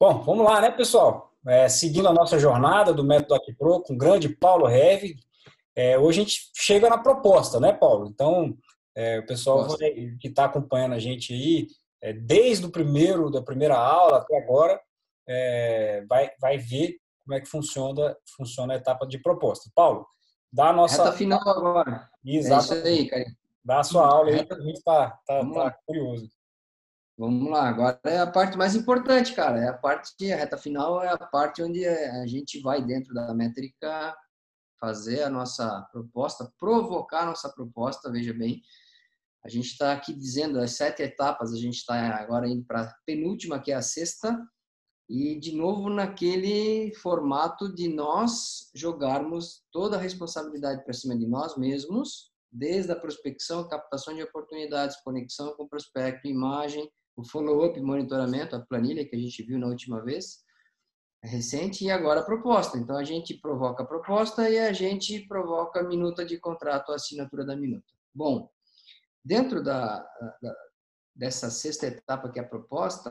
Bom, vamos lá, né, pessoal? Seguindo a nossa jornada do Método AquiPro com o grande Paulo Rev, hoje a gente chega na proposta, né, Paulo? Então, o pessoal Gosto. que está acompanhando a gente aí, desde da primeira aula até agora, vai ver como é que funciona a etapa de proposta. Paulo, dá a Reta nossa. final agora. É isso Exatamente. aí, cara. Dá a sua aula aí, que Reta, a gente tá vamos lá. curioso. Vamos lá. Agora é a parte mais importante, cara. A reta final é a parte onde a gente vai dentro da métrica fazer a nossa proposta, provocar a nossa proposta. Veja bem, a gente está aqui dizendo as 7 etapas, a gente está agora indo para a penúltima, que é a sexta, e de novo naquele formato de nós jogarmos toda a responsabilidade para cima de nós mesmos, desde a prospecção, captação de oportunidades, conexão com o prospecto, imagem, o follow-up, monitoramento, a planilha que a gente viu na última vez, recente, e agora a proposta. Então a gente provoca a proposta e a gente provoca a minuta de contrato, a assinatura da minuta. Bom, dentro dessa sexta etapa que é a proposta,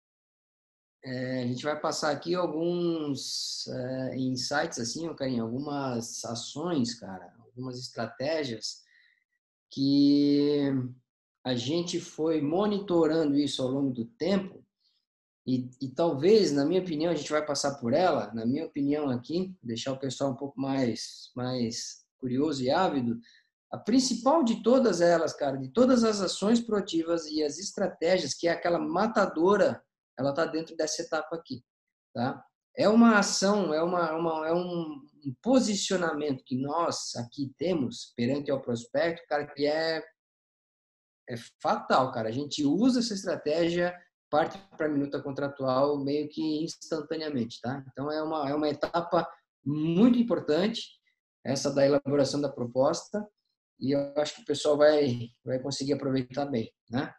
a gente vai passar aqui alguns insights, assim, Carinho, algumas ações, cara, algumas estratégias que a gente foi monitorando isso ao longo do tempo e talvez, na minha opinião, a gente vai passar por ela, na minha opinião aqui, deixar o pessoal um pouco mais curioso e ávido. A principal de todas elas, cara, de todas as ações proativas e as estratégias, que é aquela matadora, ela está dentro dessa etapa aqui, tá? É uma ação, é um posicionamento que nós aqui temos perante ao prospecto, cara, que é fatal, cara. A gente usa essa estratégia, parte para a minuta contratual meio que instantaneamente, tá? Então, é uma etapa muito importante, essa da elaboração da proposta, e eu acho que o pessoal vai conseguir aproveitar bem, né?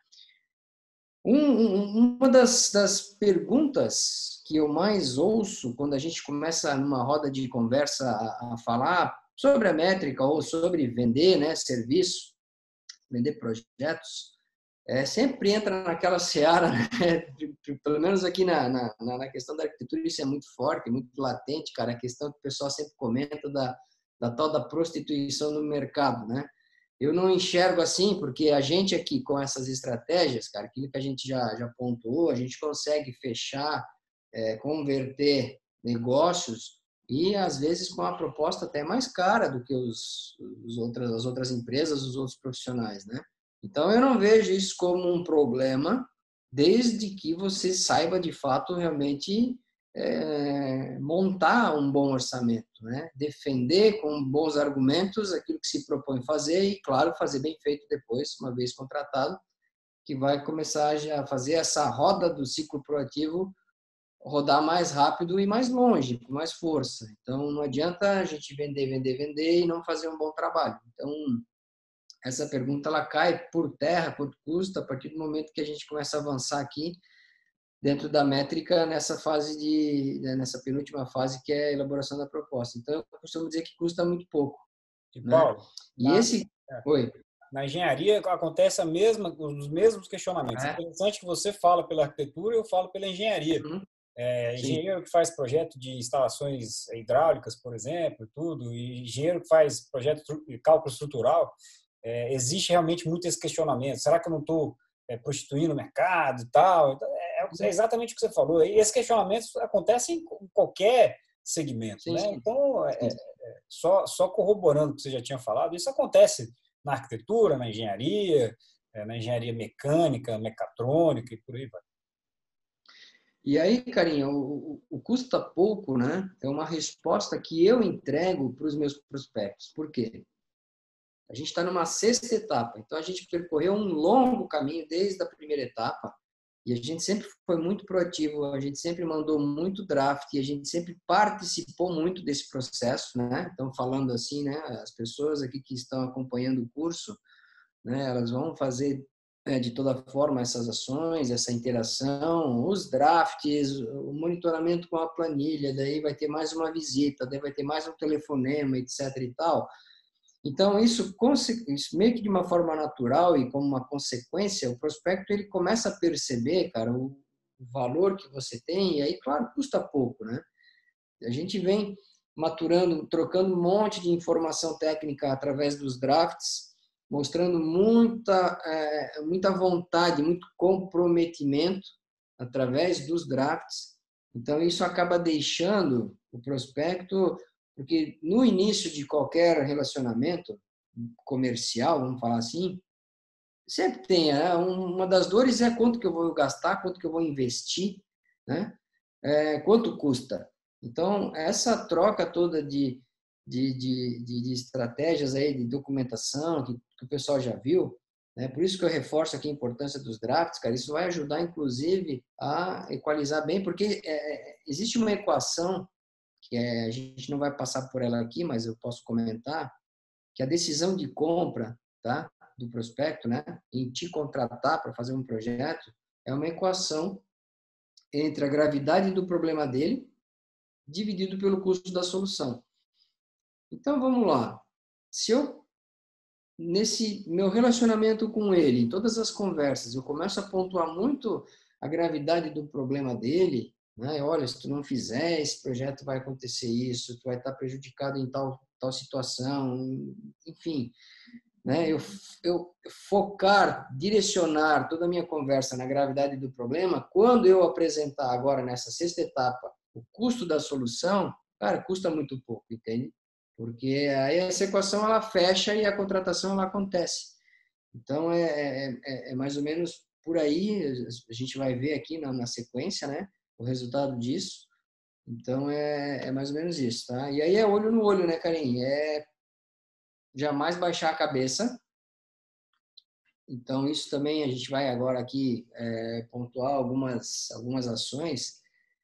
Uma das perguntas que eu mais ouço quando a gente começa numa roda de conversa a falar sobre a métrica ou sobre vender, né, serviço, vender projetos, sempre entra naquela seara, né? Pelo menos aqui na questão da arquitetura, isso é muito forte, muito latente, cara, a questão que o pessoal sempre comenta da tal da prostituição no mercado, né? Eu não enxergo assim, porque a gente aqui, com essas estratégias, cara, aquilo que a gente já pontuou, a gente consegue fechar, converter negócios e, às vezes, com a proposta até mais cara do que as outras empresas, os outros profissionais, né? Então, eu não vejo isso como um problema, desde que você saiba, de fato, realmente montar um bom orçamento, né? Defender com bons argumentos aquilo que se propõe fazer e, claro, fazer bem feito depois, uma vez contratado, que vai começar a fazer essa roda do ciclo proativo rodar mais rápido e mais longe, com mais força. Então, não adianta a gente vender e não fazer um bom trabalho. Então, essa pergunta ela cai por terra, quanto custa, a partir do momento que a gente começa a avançar aqui dentro da métrica nessa penúltima fase que é a elaboração da proposta. Então, eu costumo dizer que custa muito pouco, E, né? Paulo, E esse... Oi. na engenharia acontece os mesmos questionamentos. É É? interessante que você fala pela arquitetura e eu falo pela engenharia. Uhum. Sim. Engenheiro que faz projeto de instalações hidráulicas, por exemplo, tudo, e engenheiro que faz projeto de cálculo estrutural, existe realmente muito esse questionamento. Será que eu não estou prostituindo o mercado e tal? Então, é exatamente o que você falou. E esses questionamentos acontecem em qualquer segmento, Sim, né? sim. Então, Sim. só corroborando o que você já tinha falado, isso acontece na arquitetura, na engenharia mecânica, mecatrônica e por aí vai. E aí, carinha, o custa pouco, né? É uma resposta que eu entrego para os meus prospectos. Por quê? A gente está numa sexta etapa, então a gente percorreu um longo caminho desde a primeira etapa e a gente sempre foi muito proativo, a gente sempre mandou muito draft e a gente sempre participou muito desse processo, né? Então, falando assim, né? As pessoas aqui que estão acompanhando o curso, né? Elas vão fazer de toda forma essas ações, essa interação, os drafts, o monitoramento com a planilha, daí vai ter mais uma visita, daí vai ter mais um telefonema, etc. e tal. Então, isso meio que de uma forma natural e como uma consequência, o prospecto ele começa a perceber, cara, valor que você tem, e aí, claro, custa pouco, né? A gente vem maturando, trocando um monte de informação técnica através dos drafts, mostrando muita vontade, muito comprometimento através dos drafts. Então, isso acaba deixando o prospecto, porque no início de qualquer relacionamento comercial, vamos falar assim, sempre tem, né? Uma das dores é quanto que eu vou gastar, quanto que eu vou investir, né? Quanto custa. Então, essa troca toda de estratégias aí, de documentação, que o pessoal já viu, né? Por isso que eu reforço aqui a importância dos drafts, cara, isso vai ajudar, inclusive, a equalizar bem, porque existe uma equação, a gente não vai passar por ela aqui, mas eu posso comentar, que a decisão de compra, tá, do prospecto, né, em te contratar para fazer um projeto, é uma equação entre a gravidade do problema dele dividido pelo custo da solução. Então, vamos lá. Se eu, nesse meu relacionamento com ele, em todas as conversas, eu começo a pontuar muito a gravidade do problema dele, né? Olha, se tu não fizer, esse projeto vai acontecer isso, tu vai estar prejudicado em tal situação, enfim, né? Eu focar, direcionar toda a minha conversa na gravidade do problema, quando eu apresentar agora nessa sexta etapa o custo da solução, cara, custa muito pouco, entende? Porque aí essa equação ela fecha e a contratação ela acontece. Então é mais ou menos por aí, a gente vai ver aqui na sequência, né, o resultado disso. Então é mais ou menos isso, tá? E aí é olho no olho, né, Karim? Jamais baixar a cabeça. Então, isso também a gente vai agora aqui pontuar algumas ações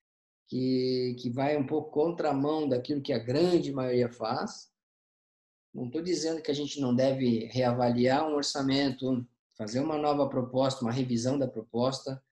que vai um pouco contramão daquilo que a grande maioria faz. Não estou dizendo que a gente não deve reavaliar um orçamento, fazer uma nova proposta, uma revisão da proposta,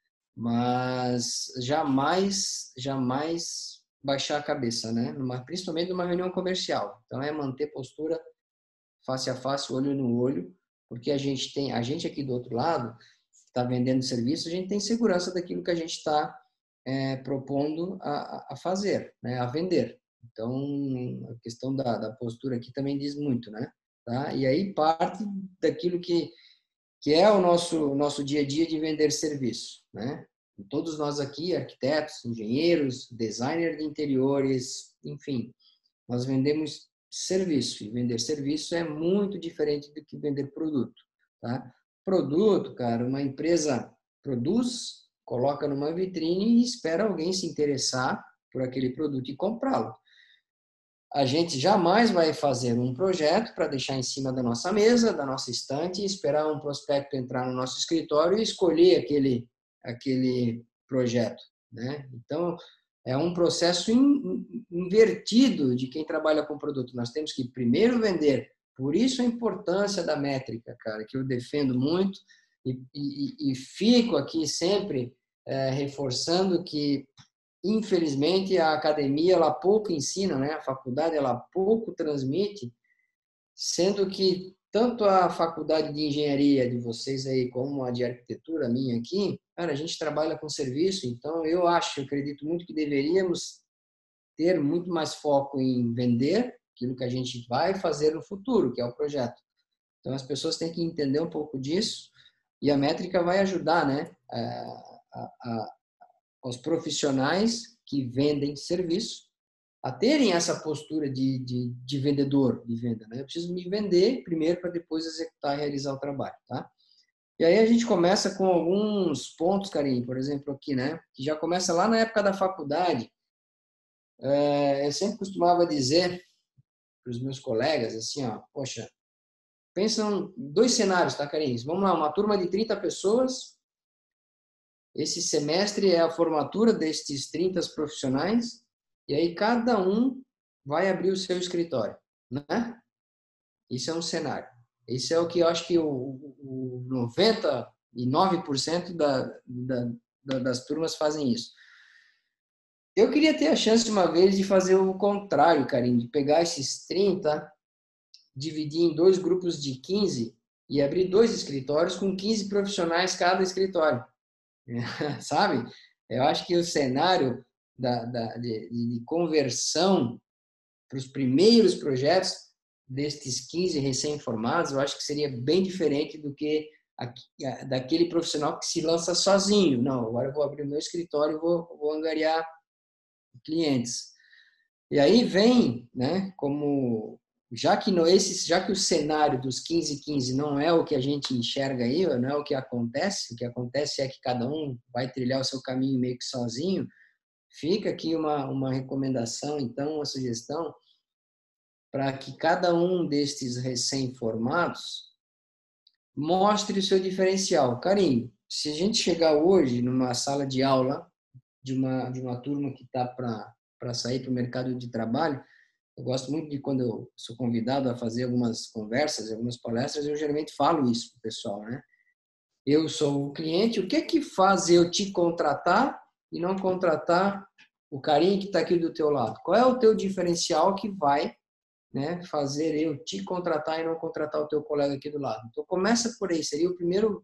mas jamais baixar a cabeça, né? Principalmente numa reunião comercial. Então, é manter postura face a face, olho no olho, porque a gente aqui do outro lado, está vendendo serviço, a gente tem segurança daquilo que a gente está propondo a fazer, né, a vender. Então, a questão da postura aqui também diz muito, né? Tá? E aí parte daquilo que é o nosso dia a dia de vender serviço, né? Todos nós aqui, arquitetos, engenheiros, designer de interiores, enfim, nós vendemos serviço, e vender serviço é muito diferente do que vender produto, tá? Produto, cara, uma empresa produz, coloca numa vitrine e espera alguém se interessar por aquele produto e comprá-lo. A gente jamais vai fazer um projeto para deixar em cima da nossa mesa, da nossa estante, e esperar um prospecto entrar no nosso escritório e escolher aquele projeto, né? Então, é um processo invertido de quem trabalha com produto. Nós temos que primeiro vender. Por isso a importância da métrica, cara, que eu defendo muito e fico aqui sempre reforçando que, infelizmente, a academia ela pouco ensina, né? A faculdade ela pouco transmite, sendo que tanto a faculdade de engenharia de vocês aí como a de arquitetura minha aqui, cara, a gente trabalha com serviço, então eu acredito muito que deveríamos ter muito mais foco em vender aquilo que a gente vai fazer no futuro, que é o projeto. Então as pessoas têm que entender um pouco disso e a métrica vai ajudar, né, aos profissionais que vendem serviço a terem essa postura de vendedor, de venda, né? Eu preciso me vender primeiro para depois executar e realizar o trabalho, tá? E aí a gente começa com alguns pontos, Karim, por exemplo, aqui, né? Que já começa lá na época da faculdade. Eu sempre costumava dizer para os meus colegas, assim, ó, poxa, pensam dois cenários, tá, Karim? Vamos lá, uma turma de 30 pessoas. Esse semestre é a formatura destes 30 profissionais. E aí cada um vai abrir o seu escritório, né? Isso é um cenário. Isso é o que eu acho que o 99% das turmas fazem isso. Eu queria ter a chance uma vez de fazer o contrário, Karim, de pegar esses 30, dividir em dois grupos de 15 e abrir dois escritórios com 15 profissionais cada escritório. Sabe? Eu acho que o cenário de conversão para os primeiros projetos destes 15 recém-formados, eu acho que seria bem diferente do que daquele profissional que se lança sozinho. Não, agora eu vou abrir o meu escritório e vou angariar clientes. E aí vem, né, como já que o cenário dos 15-15 não é o que a gente enxerga aí, não é o que acontece é que cada um vai trilhar o seu caminho meio que sozinho, fica aqui uma recomendação, então, uma sugestão, para que cada um destes recém-formados mostre o seu diferencial. Carinho, se a gente chegar hoje numa sala de aula de uma turma que está para sair para o mercado de trabalho, eu gosto muito de quando eu sou convidado a fazer algumas conversas, algumas palestras, eu geralmente falo isso para o pessoal, né? Eu sou o cliente, o que que faz eu te contratar e não contratar o carinha que está aqui do teu lado? Qual é o teu diferencial que vai, né, fazer eu te contratar e não contratar o teu colega aqui do lado? Então começa por aí, seria o primeiro,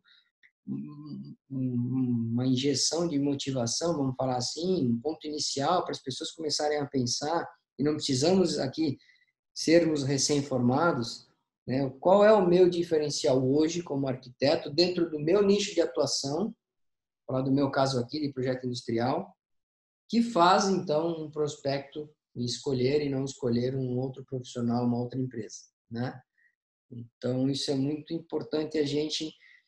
uma injeção de motivação, vamos falar assim, um ponto inicial para as pessoas começarem a pensar, e não precisamos aqui sermos recém-formados, né? Qual é o meu diferencial hoje como arquiteto dentro do meu nicho de atuação, falar do meu caso aqui de projeto industrial, que faz então um prospecto escolher e não escolher um outro profissional, uma outra empresa, né? Então isso é muito importante a gente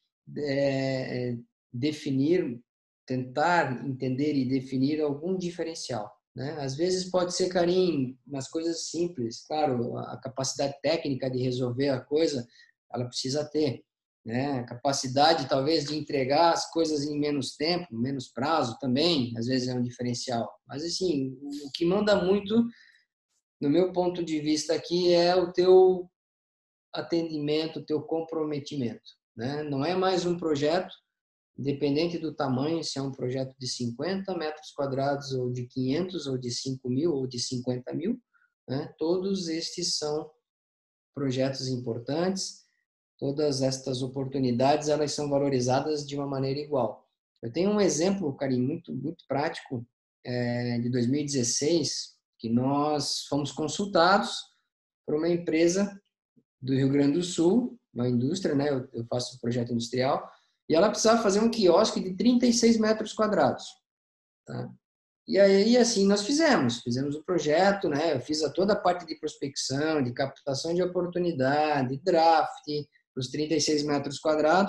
definir, tentar entender e definir algum diferencial, né? Às vezes pode ser, Karim, umas coisas simples, claro, a capacidade técnica de resolver a coisa, ela precisa ter, né? A capacidade talvez de entregar as coisas em menos tempo, menos prazo também, às vezes é um diferencial. Mas assim, o que manda muito, no meu ponto de vista aqui, é o teu atendimento, o teu comprometimento, né? Não é mais um projeto, independente do tamanho, se é um projeto de 50 metros quadrados, ou de 500, ou de 5 mil, ou de 50 mil, né? Todos estes são projetos importantes, todas estas oportunidades, elas são valorizadas de uma maneira igual. Eu tenho um exemplo, Karim, muito prático, de 2016, que nós fomos consultados por uma empresa do Rio Grande do Sul, uma indústria, né? Eu faço projeto industrial, e ela precisava fazer um quiosque de 36 metros quadrados, tá? E aí, assim, nós fizemos o projeto, né? Eu fiz toda a parte de prospecção, de captação de oportunidade, draft, os 36 metros quadrados,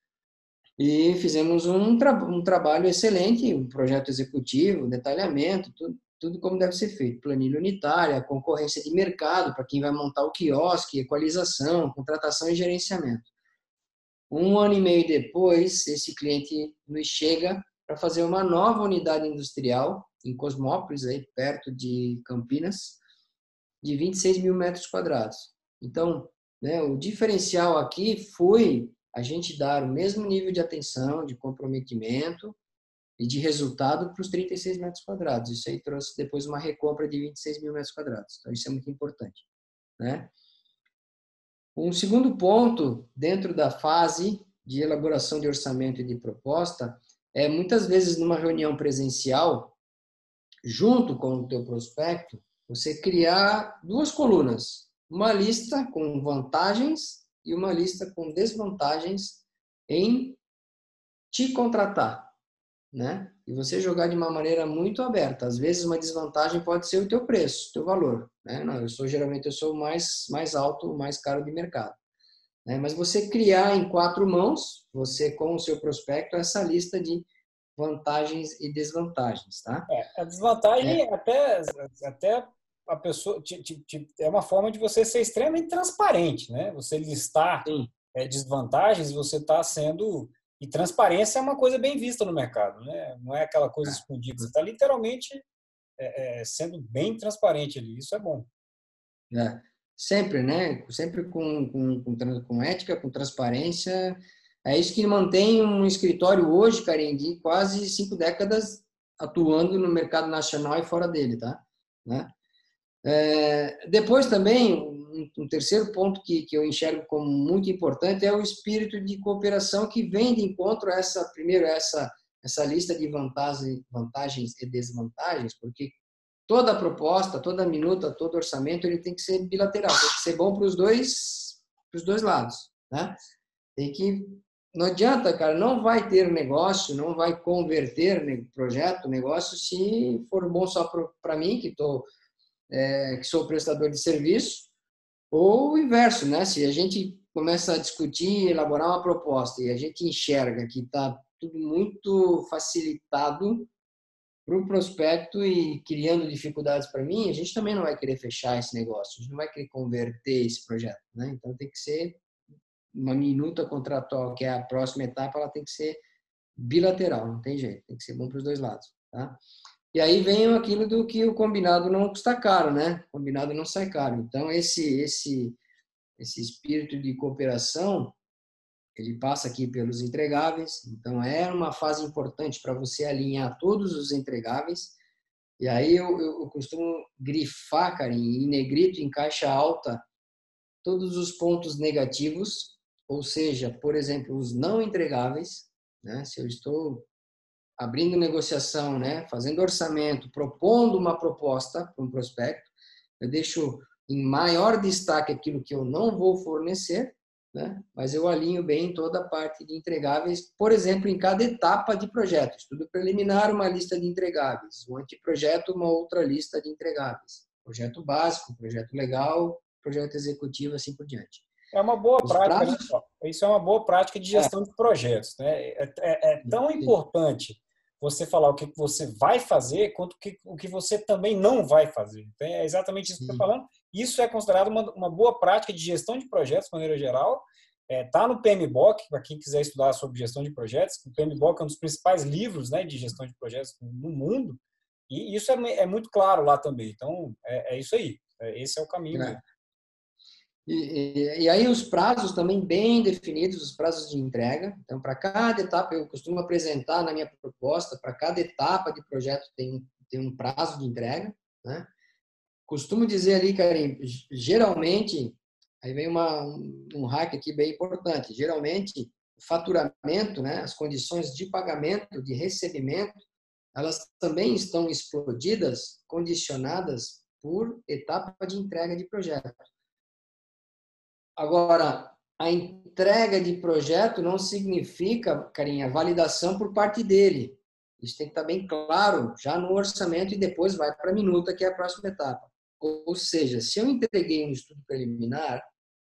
e fizemos um trabalho excelente, um projeto executivo, detalhamento, tudo como deve ser feito. Planilha unitária, concorrência de mercado para quem vai montar o quiosque, equalização, contratação e gerenciamento. 1 ano e meio depois, esse cliente nos chega para fazer uma nova unidade industrial em Cosmópolis, aí perto de Campinas, de 26 mil metros quadrados. Então, né, o diferencial aqui foi a gente dar o mesmo nível de atenção, de comprometimento e de resultado para os 36 metros quadrados. Isso aí trouxe depois uma recompra de 26 mil metros quadrados. Então, isso é muito importante, né? Um segundo ponto, dentro da fase de elaboração de orçamento e de proposta, é muitas vezes numa reunião presencial, junto com o teu prospecto, você criar 2 colunas, uma lista com vantagens e uma lista com desvantagens em te contratar, né? E você jogar de uma maneira muito aberta. Às vezes uma desvantagem pode ser o teu preço, o teu valor, né? Não, geralmente eu sou o mais alto, o mais caro de mercado, né? Mas você criar em 4 mãos, você com o seu prospecto, essa lista de vantagens e desvantagens, tá? A desvantagem até a pessoa é uma forma de você ser extremamente transparente, né? Você listar Sim. Desvantagens, você está sendo, e transparência é uma coisa bem vista no mercado, né? Não é aquela coisa escondida. Você está literalmente sendo bem transparente ali. Isso é bom. Sempre, né? Sempre com ética, com transparência. É isso que mantém um escritório hoje, Karim, de quase 5 décadas atuando no mercado nacional e fora dele, tá? Né? Depois também, um terceiro ponto que eu enxergo como muito importante é o espírito de cooperação que vem de encontro a essa essa lista de vantagens e desvantagens, porque toda proposta, toda minuta, todo orçamento, ele tem que ser bilateral, tem que ser bom para os dois lados, né? Tem que, não adianta, cara, não vai ter negócio, não vai converter projeto, negócio, se for bom só para mim, que sou prestador de serviço, ou o inverso, né? Se a gente começa a discutir, elaborar uma proposta e a gente enxerga que está tudo muito facilitado para o prospecto e criando dificuldades para mim, a gente também não vai querer fechar esse negócio, a gente não vai querer converter esse projeto, né? Então tem que ser uma minuta contratual, que é a próxima etapa, ela tem que ser bilateral, não tem jeito, tem que ser bom para os dois lados, tá? E aí vem aquilo do que o combinado não custa caro, né? O combinado não sai caro. Então esse espírito de cooperação, ele passa aqui pelos entregáveis. Então é uma fase importante para você alinhar todos os entregáveis. E aí eu costumo grifar, cara, em negrito, em caixa alta, todos os pontos negativos, ou seja, por exemplo, os não entregáveis, né? Se eu estou abrindo negociação, né, fazendo orçamento, propondo uma proposta para um prospecto, eu deixo em maior destaque aquilo que eu não vou fornecer, né, mas eu alinho bem toda a parte de entregáveis, por exemplo, em cada etapa de projeto. Estudo preliminar, uma lista de entregáveis. O anteprojeto, uma outra lista de entregáveis. Projeto básico, projeto legal, projeto executivo, assim por diante. É uma boa Os prática, né? prazos... Isso é uma boa prática de gestão de projetos, né? É tão importante você falar o que você vai fazer quanto o que você também não vai fazer. Então, é exatamente isso que você está falando. Isso é considerado uma boa prática de gestão de projetos, de maneira geral. Está no PMBOK, para quem quiser estudar sobre gestão de projetos. O PMBOK é um dos principais livros, né, de gestão de projetos no mundo. E isso é muito claro lá também. Então, é isso aí. Esse é o caminho mesmo. E aí os prazos também bem definidos, os prazos de entrega. Então, para cada etapa, eu costumo apresentar na minha proposta, para cada etapa de projeto tem um prazo de entrega, né? Costumo dizer ali, Karim, geralmente, aí vem um hack aqui bem importante, geralmente o faturamento, né, as condições de pagamento, de recebimento, elas também estão explodidas, condicionadas por etapa de entrega de projeto. Agora, a entrega de projeto não significa, carinha, validação por parte dele. Isso tem que estar bem claro já no orçamento e depois vai para a minuta, que é a próxima etapa. Ou seja, se eu entreguei um estudo preliminar,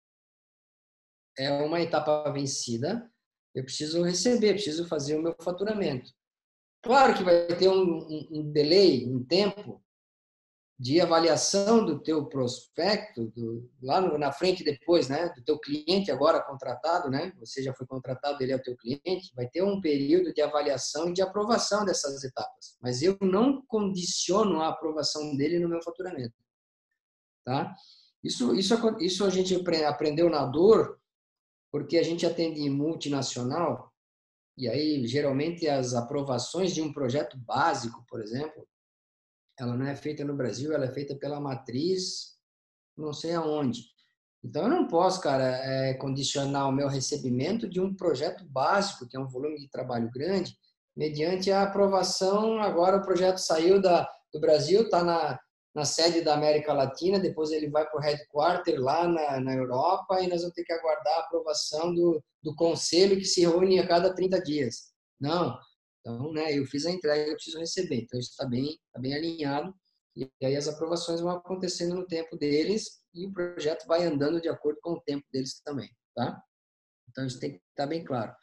é uma etapa vencida, eu preciso receber, preciso fazer o meu faturamento. Claro que vai ter um delay, um tempo, de avaliação do teu prospecto, lá na frente depois, né, do teu cliente agora contratado, né, você já foi contratado, ele é o teu cliente, vai ter um período de avaliação e de aprovação dessas etapas, mas eu não condiciono a aprovação dele no meu faturamento, tá? Isso a gente aprendeu na dor, porque a gente atende multinacional, e aí geralmente as aprovações de um projeto básico, por exemplo, ela não é feita no Brasil, ela é feita pela matriz, não sei aonde. Então, eu não posso, cara, condicionar o meu recebimento de um projeto básico, que é um volume de trabalho grande, mediante a aprovação. Agora o projeto saiu do Brasil, está na sede da América Latina, depois ele vai para o headquarter lá na Europa e nós vamos ter que aguardar a aprovação do conselho que se reúne a cada 30 dias. Não. Então, né, eu fiz a entrega, eu preciso receber. Então, isso está bem alinhado. E aí as aprovações vão acontecendo no tempo deles e o projeto vai andando de acordo com o tempo deles também, tá? Então, isso tem que estar bem claro.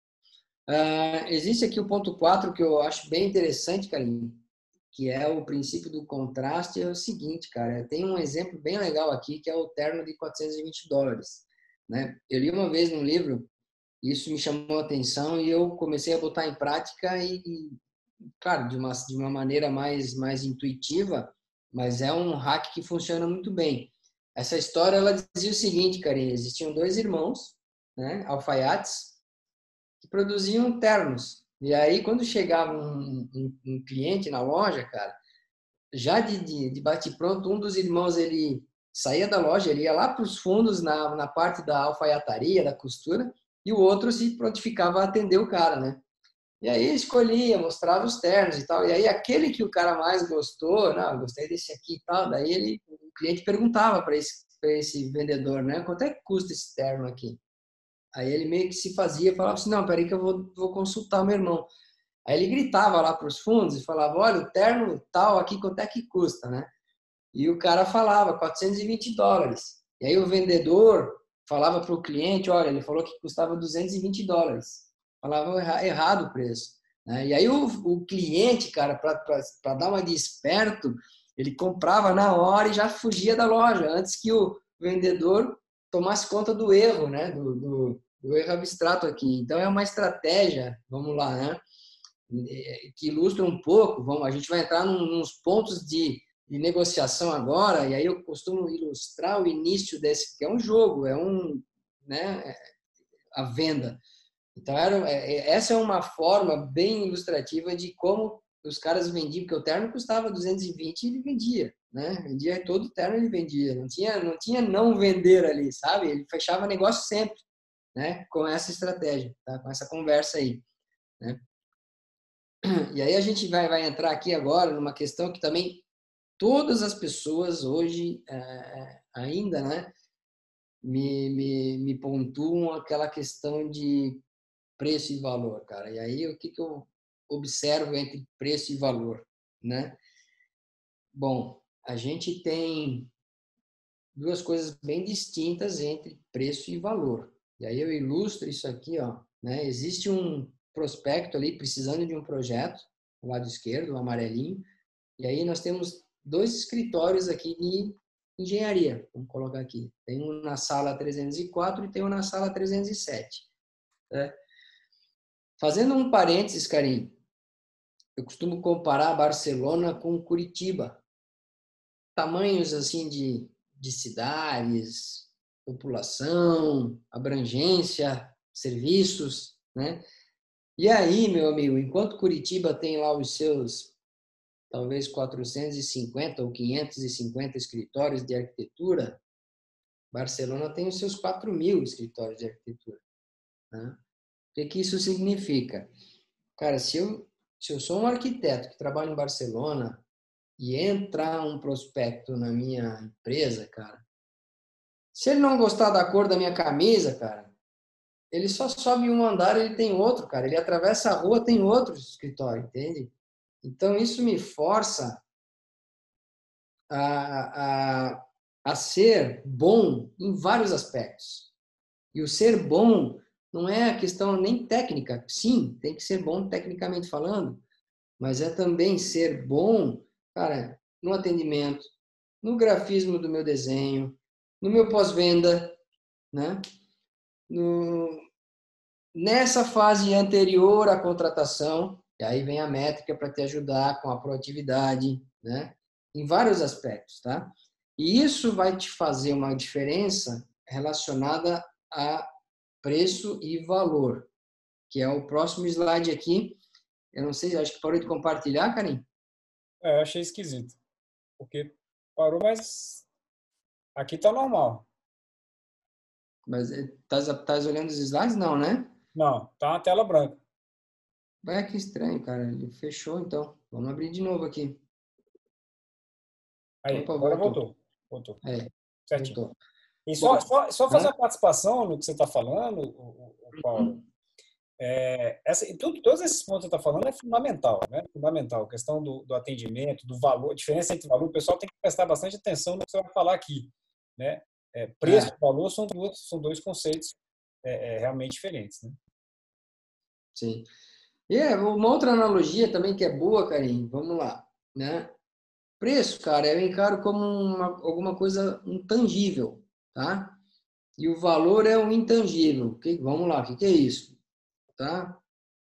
Existe aqui o ponto 4 que eu acho bem interessante, Carlinhos, que é o princípio do contraste. É o seguinte, cara, tem um exemplo bem legal aqui, que é o terno de $420, né? Eu li uma vez num livro, isso me chamou a atenção e eu comecei a botar em prática claro, de uma maneira mais intuitiva, mas é um hack que funciona muito bem. Essa história, ela dizia o seguinte, Karine, existiam dois irmãos, né, alfaiates, que produziam ternos. E aí, quando chegava um cliente na loja, cara, já de bate-pronto, um dos irmãos, ele saía da loja, ele ia lá para os fundos, na parte da alfaiataria, da costura, e o outro se prontificava a atender o cara, né? E aí escolhia, mostrava os ternos e tal. E aí aquele que o cara mais gostou, não, eu gostei desse aqui e tal, daí o cliente perguntava para esse vendedor, né, quanto é que custa esse terno aqui? Aí ele meio que se fazia, falava assim, não, peraí que eu vou consultar o meu irmão. Aí ele gritava lá para os fundos e falava, olha, o terno tal aqui, quanto é que custa, né? E o cara falava, $420. E aí o vendedor falava para o cliente, olha, ele falou que custava $220. Falava errado o preço, né? E aí o cliente, cara, para dar uma de esperto, ele comprava na hora e já fugia da loja, antes que o vendedor tomasse conta do erro, né? Do erro abstrato aqui. Então, é uma estratégia, vamos lá, né? Que ilustra um pouco, a gente vai entrar nos pontos de negociação agora, e aí eu costumo ilustrar o início desse, que é um jogo, né, a venda. Então, essa é uma forma bem ilustrativa de como os caras vendiam, porque o terno custava 220 e ele vendia, né? Vendia todo o terno, ele vendia. Não tinha não vender ali, sabe? Ele fechava negócio sempre, né? Com essa estratégia, tá? Com essa conversa aí, né? E aí a gente vai entrar aqui agora numa questão que também todas as pessoas hoje ainda, né? Me pontuam aquela questão de preço e valor, cara. E aí, o que eu observo entre preço e valor, né? Bom, a gente tem duas coisas bem distintas entre preço e valor. E aí eu ilustro isso aqui, ó, né? Existe um prospecto ali precisando de um projeto, do lado esquerdo, o amarelinho, e aí nós temos dois escritórios aqui de engenharia, vamos colocar aqui. Tem um na sala 304 e tem um na sala 307, né? Fazendo um parênteses, Karim, eu costumo comparar Barcelona com Curitiba. Tamanhos assim de cidades, população, abrangência, serviços, né? E aí, meu amigo, enquanto Curitiba tem lá os seus talvez 450 ou 550 escritórios de arquitetura, Barcelona tem os seus 4.000 escritórios de arquitetura, né? O que isso significa? Cara, se eu sou um arquiteto que trabalha em Barcelona e entrar um prospecto na minha empresa, cara, se ele não gostar da cor da minha camisa, cara, ele só sobe um andar e ele tem outro, cara. Ele atravessa a rua, tem outro escritório, entende? Então, isso me força a, a, a ser bom em vários aspectos. E o ser bom não é a questão nem técnica. Sim, tem que ser bom tecnicamente falando, mas é também ser bom, cara, no atendimento, no grafismo do meu desenho, no meu pós-venda, né? Nessa fase anterior à contratação, e aí vem a métrica para te ajudar com a proatividade, né? Em vários aspectos, tá? E isso vai te fazer uma diferença relacionada a preço e valor, que é o próximo slide aqui. Eu não sei, acho que parou de compartilhar, Karim? Eu achei esquisito, porque parou, mas aqui tá normal. Mas estás olhando os slides? Não, né? Não, tá uma tela branca. Vai que estranho, cara. Ele fechou, então. Vamos abrir de novo aqui. Aí, Opa, agora voltou. voltou. Voltou. É, Certinho. voltou. E Bom, só fazer né? uma participação no que você está falando, Paulo. Todos esses pontos que você está falando é fundamental, né? Fundamental. A questão do atendimento, do valor, a diferença entre valor, o pessoal tem que prestar bastante atenção no que você vai falar aqui, né? Preço É, e valor são dois conceitos realmente diferentes, né? sim. E uma outra analogia também que é boa, Karim, vamos lá, né? Preço, cara, eu encaro como alguma coisa intangível, tá? E o valor é um intangível. Vamos lá, o que é isso? Tá?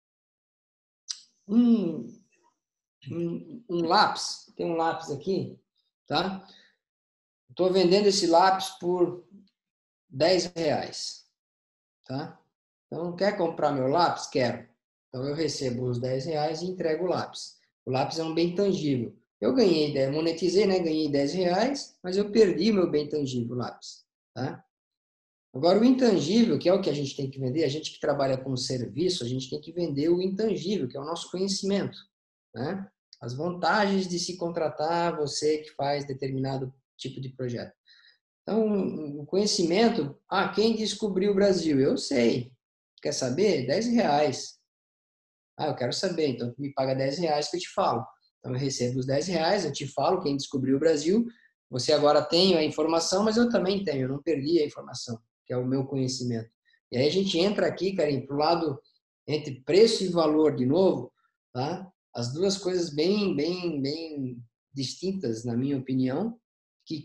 Um, um lápis, tem um lápis aqui, tá? Estou vendendo esse lápis por R$ 10, tá? Então, quer comprar meu lápis? Quero. Então, eu recebo os R$ 10 e entrego o lápis. O lápis é um bem tangível. Eu monetizei, né? Ganhei R$ 10, mas eu perdi meu bem tangível, o lápis, tá? Agora, o intangível, que é o que a gente tem que vender, a gente que trabalha com serviço, a gente tem que vender o intangível, que é o nosso conhecimento, né? As vantagens de se contratar você que faz determinado tipo de projeto. Então, o conhecimento, quem descobriu o Brasil? Eu sei. Quer saber? R$ 10. Eu quero saber, então tu me paga R$ 10 que eu te falo. Então, eu recebo os R$ 10, eu te falo quem descobriu o Brasil. Você agora tem a informação, mas eu também tenho, eu não perdi a informação, que é o meu conhecimento. E aí a gente entra aqui, Karim, para o lado entre preço e valor de novo, tá? As duas coisas bem distintas, na minha opinião, que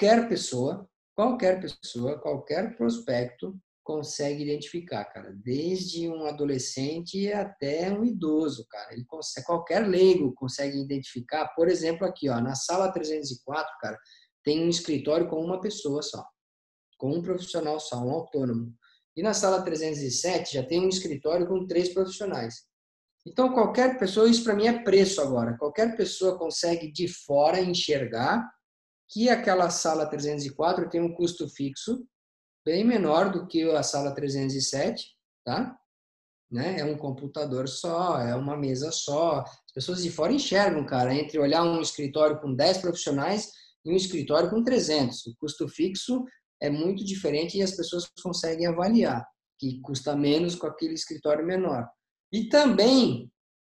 qualquer prospecto consegue identificar, cara, desde um adolescente até um idoso, cara. Ele consegue, qualquer leigo consegue identificar. Por exemplo, aqui, ó, na sala 304, cara, tem um escritório com uma pessoa só, com um profissional só, um autônomo. E na sala 307 já tem um escritório com 3 profissionais. Então, qualquer pessoa, isso para mim é preço agora. Qualquer pessoa consegue de fora enxergar que aquela sala 304 tem um custo fixo bem menor do que a sala 307, tá? Né? É um computador só, é uma mesa só. As pessoas de fora enxergam, cara, entre olhar um escritório com 10 profissionais e um escritório com 300. O custo fixo é muito diferente e as pessoas conseguem avaliar que custa menos com aquele escritório menor. E também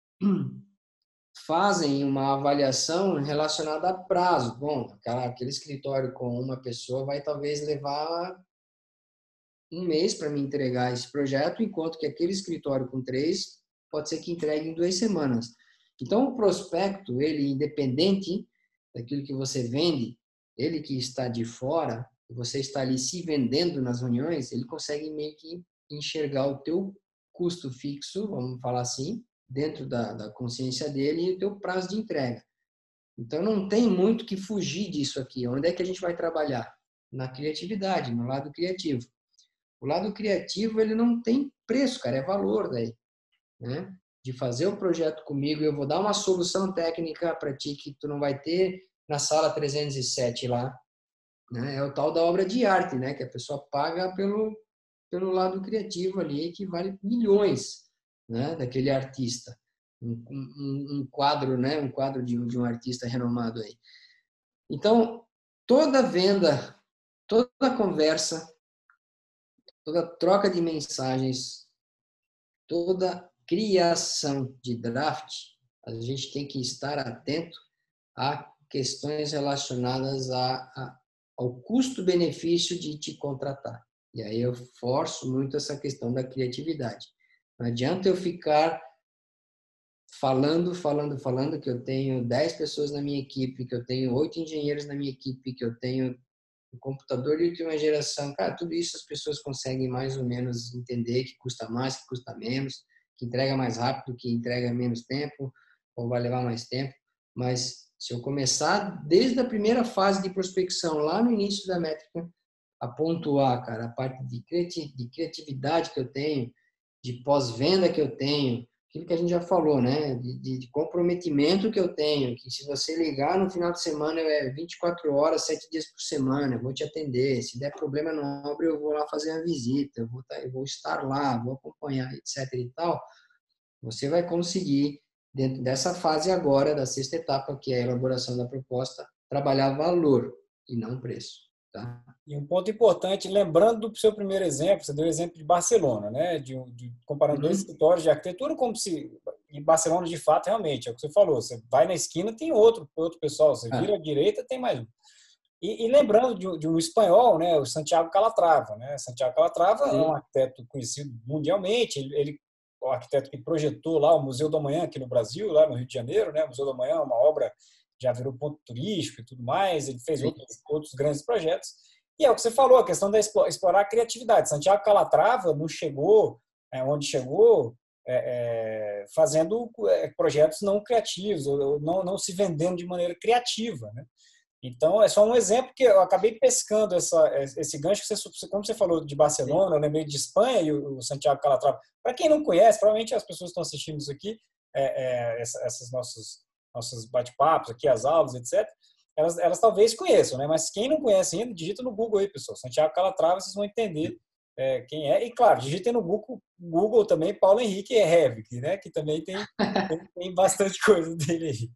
fazem uma avaliação relacionada a prazo. Bom, aquele escritório com uma pessoa vai talvez levar um mês para me entregar esse projeto, enquanto que aquele escritório com 3 pode ser que entregue em 2 semanas. Então, o prospecto, ele independente daquilo que você vende, ele que está de fora, você está ali se vendendo nas reuniões, ele consegue meio que enxergar o teu custo fixo, vamos falar assim, dentro da consciência dele e o teu prazo de entrega. Então, não tem muito que fugir disso aqui. Onde é que a gente vai trabalhar? Na criatividade, no lado criativo. O lado criativo, ele não tem preço, cara, é valor daí, né? De fazer o projeto comigo, eu vou dar uma solução técnica para ti que tu não vai ter na sala 307 lá, né? É o tal da obra de arte, né? Que a pessoa paga pelo lado criativo ali, que vale milhões, né? Daquele artista. Um quadro, né? Um quadro de um artista renomado aí. Então, toda venda, toda conversa, toda troca de mensagens, toda criação de draft, a gente tem que estar atento a questões relacionadas ao custo-benefício de te contratar. E aí eu forço muito essa questão da criatividade. Não adianta eu ficar falando que eu tenho 10 pessoas na minha equipe, que eu tenho 8 engenheiros na minha equipe, que eu tenho um computador de última geração. Cara, tudo isso as pessoas conseguem mais ou menos entender que custa mais, que custa menos, que entrega mais rápido, que entrega menos tempo, ou vai levar mais tempo. Mas se eu começar desde a primeira fase de prospecção, lá no início da métrica, a pontuar, cara, a parte de criatividade que eu tenho, de pós-venda que eu tenho, aquilo que a gente já falou, né? De comprometimento que eu tenho, que se você ligar no final de semana, é 24 horas, 7 dias por semana, eu vou te atender. Se der problema na obra, eu vou lá fazer a visita, eu vou estar lá, vou acompanhar, etc. e tal. Você vai conseguir, dentro dessa fase agora, da sexta etapa, que é a elaboração da proposta, trabalhar valor e não preço. Tá? E um ponto importante, lembrando do seu primeiro exemplo, você deu o exemplo de Barcelona, né? Comparando dois escritórios de arquitetura, como se em Barcelona, de fato, realmente, é o que você falou, você vai na esquina, tem outro pessoal, você vira à direita, tem mais um. E lembrando de um espanhol, né? O Santiago Calatrava, né? Santiago Calatrava é um arquiteto conhecido mundialmente, ele o arquiteto que projetou lá o Museu do Amanhã aqui no Brasil, lá no Rio de Janeiro, né? O Museu do Amanhã é uma obra já virou ponto turístico e tudo mais, ele fez outros grandes projetos. E é o que você falou, a questão da explorar a criatividade. Santiago Calatrava não chegou onde chegou fazendo projetos não criativos, ou não se vendendo de maneira criativa, né? Então, é só um exemplo que eu acabei pescando esse gancho, que como você falou de Barcelona, eu lembrei de Espanha e o Santiago Calatrava. Para quem não conhece, provavelmente as pessoas que estão assistindo isso aqui, esses nossos bate-papos aqui, as aulas, etc., elas talvez conheçam, né? Mas quem não conhece ainda, digita no Google aí, pessoal. Santiago Calatrava, vocês vão entender quem é. E, claro, digitem no Google também Paulo Henrique Hevig, né? Que também tem bastante coisa dele aí.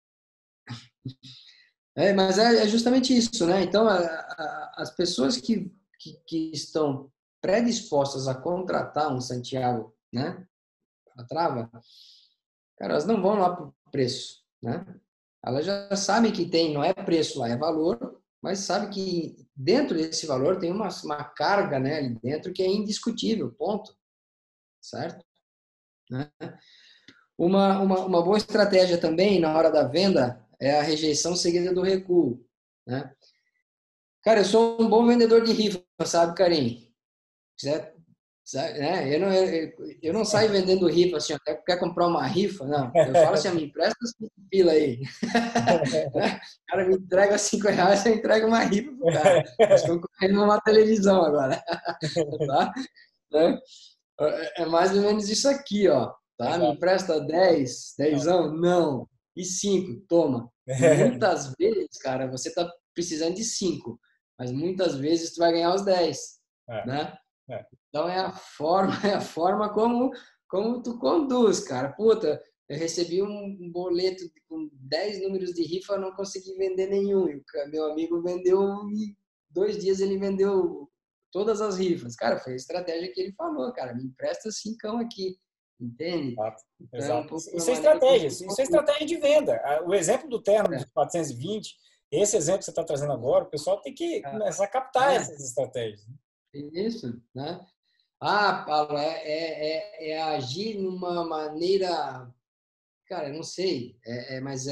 Mas é justamente isso, né? Então, as pessoas que estão predispostas a contratar um Santiago, né? A trava, cara, elas não vão lá por preço, né? Elas já sabem que tem, não é preço lá, é valor, mas sabe que dentro desse valor tem uma carga, né, ali dentro que é indiscutível, ponto, certo? Né? Uma boa estratégia também na hora da venda é a rejeição seguida do recuo, né? Cara, eu sou um bom vendedor de rifa, sabe, Karim? Quiser, sabe, né? Eu não saio vendendo rifa assim, até quer comprar uma rifa, não. Eu falo assim, me empresta 5 pila aí. O cara me entrega R$ 5, eu entrego uma rifa pro cara. Nós estamos correndo numa televisão agora, tá? Né? É mais ou menos isso aqui, ó. Tá? Me Exato. empresta 10, Não. dezão? Não. E 5, toma. Muitas vezes, cara, você está precisando de 5, mas muitas vezes tu vai ganhar os 10, É, né? é. Então é a forma, é a forma como tu conduz, cara. Puta, eu recebi um boleto com 10 números de rifa, eu não consegui vender nenhum. E o meu amigo vendeu, em 2 dias ele vendeu todas as rifas. Cara, foi a estratégia que ele falou, cara. Me empresta 5 aqui, entende? Exato, Então é um exato. pouco da Isso é maneira estratégia, como isso é estratégia de venda. O exemplo do terno é, dos 420, esse exemplo que você está trazendo agora, o pessoal tem que começar a captar é, essas estratégias. isso, né? Ah, Paulo, é agir numa maneira, cara, eu não sei, mas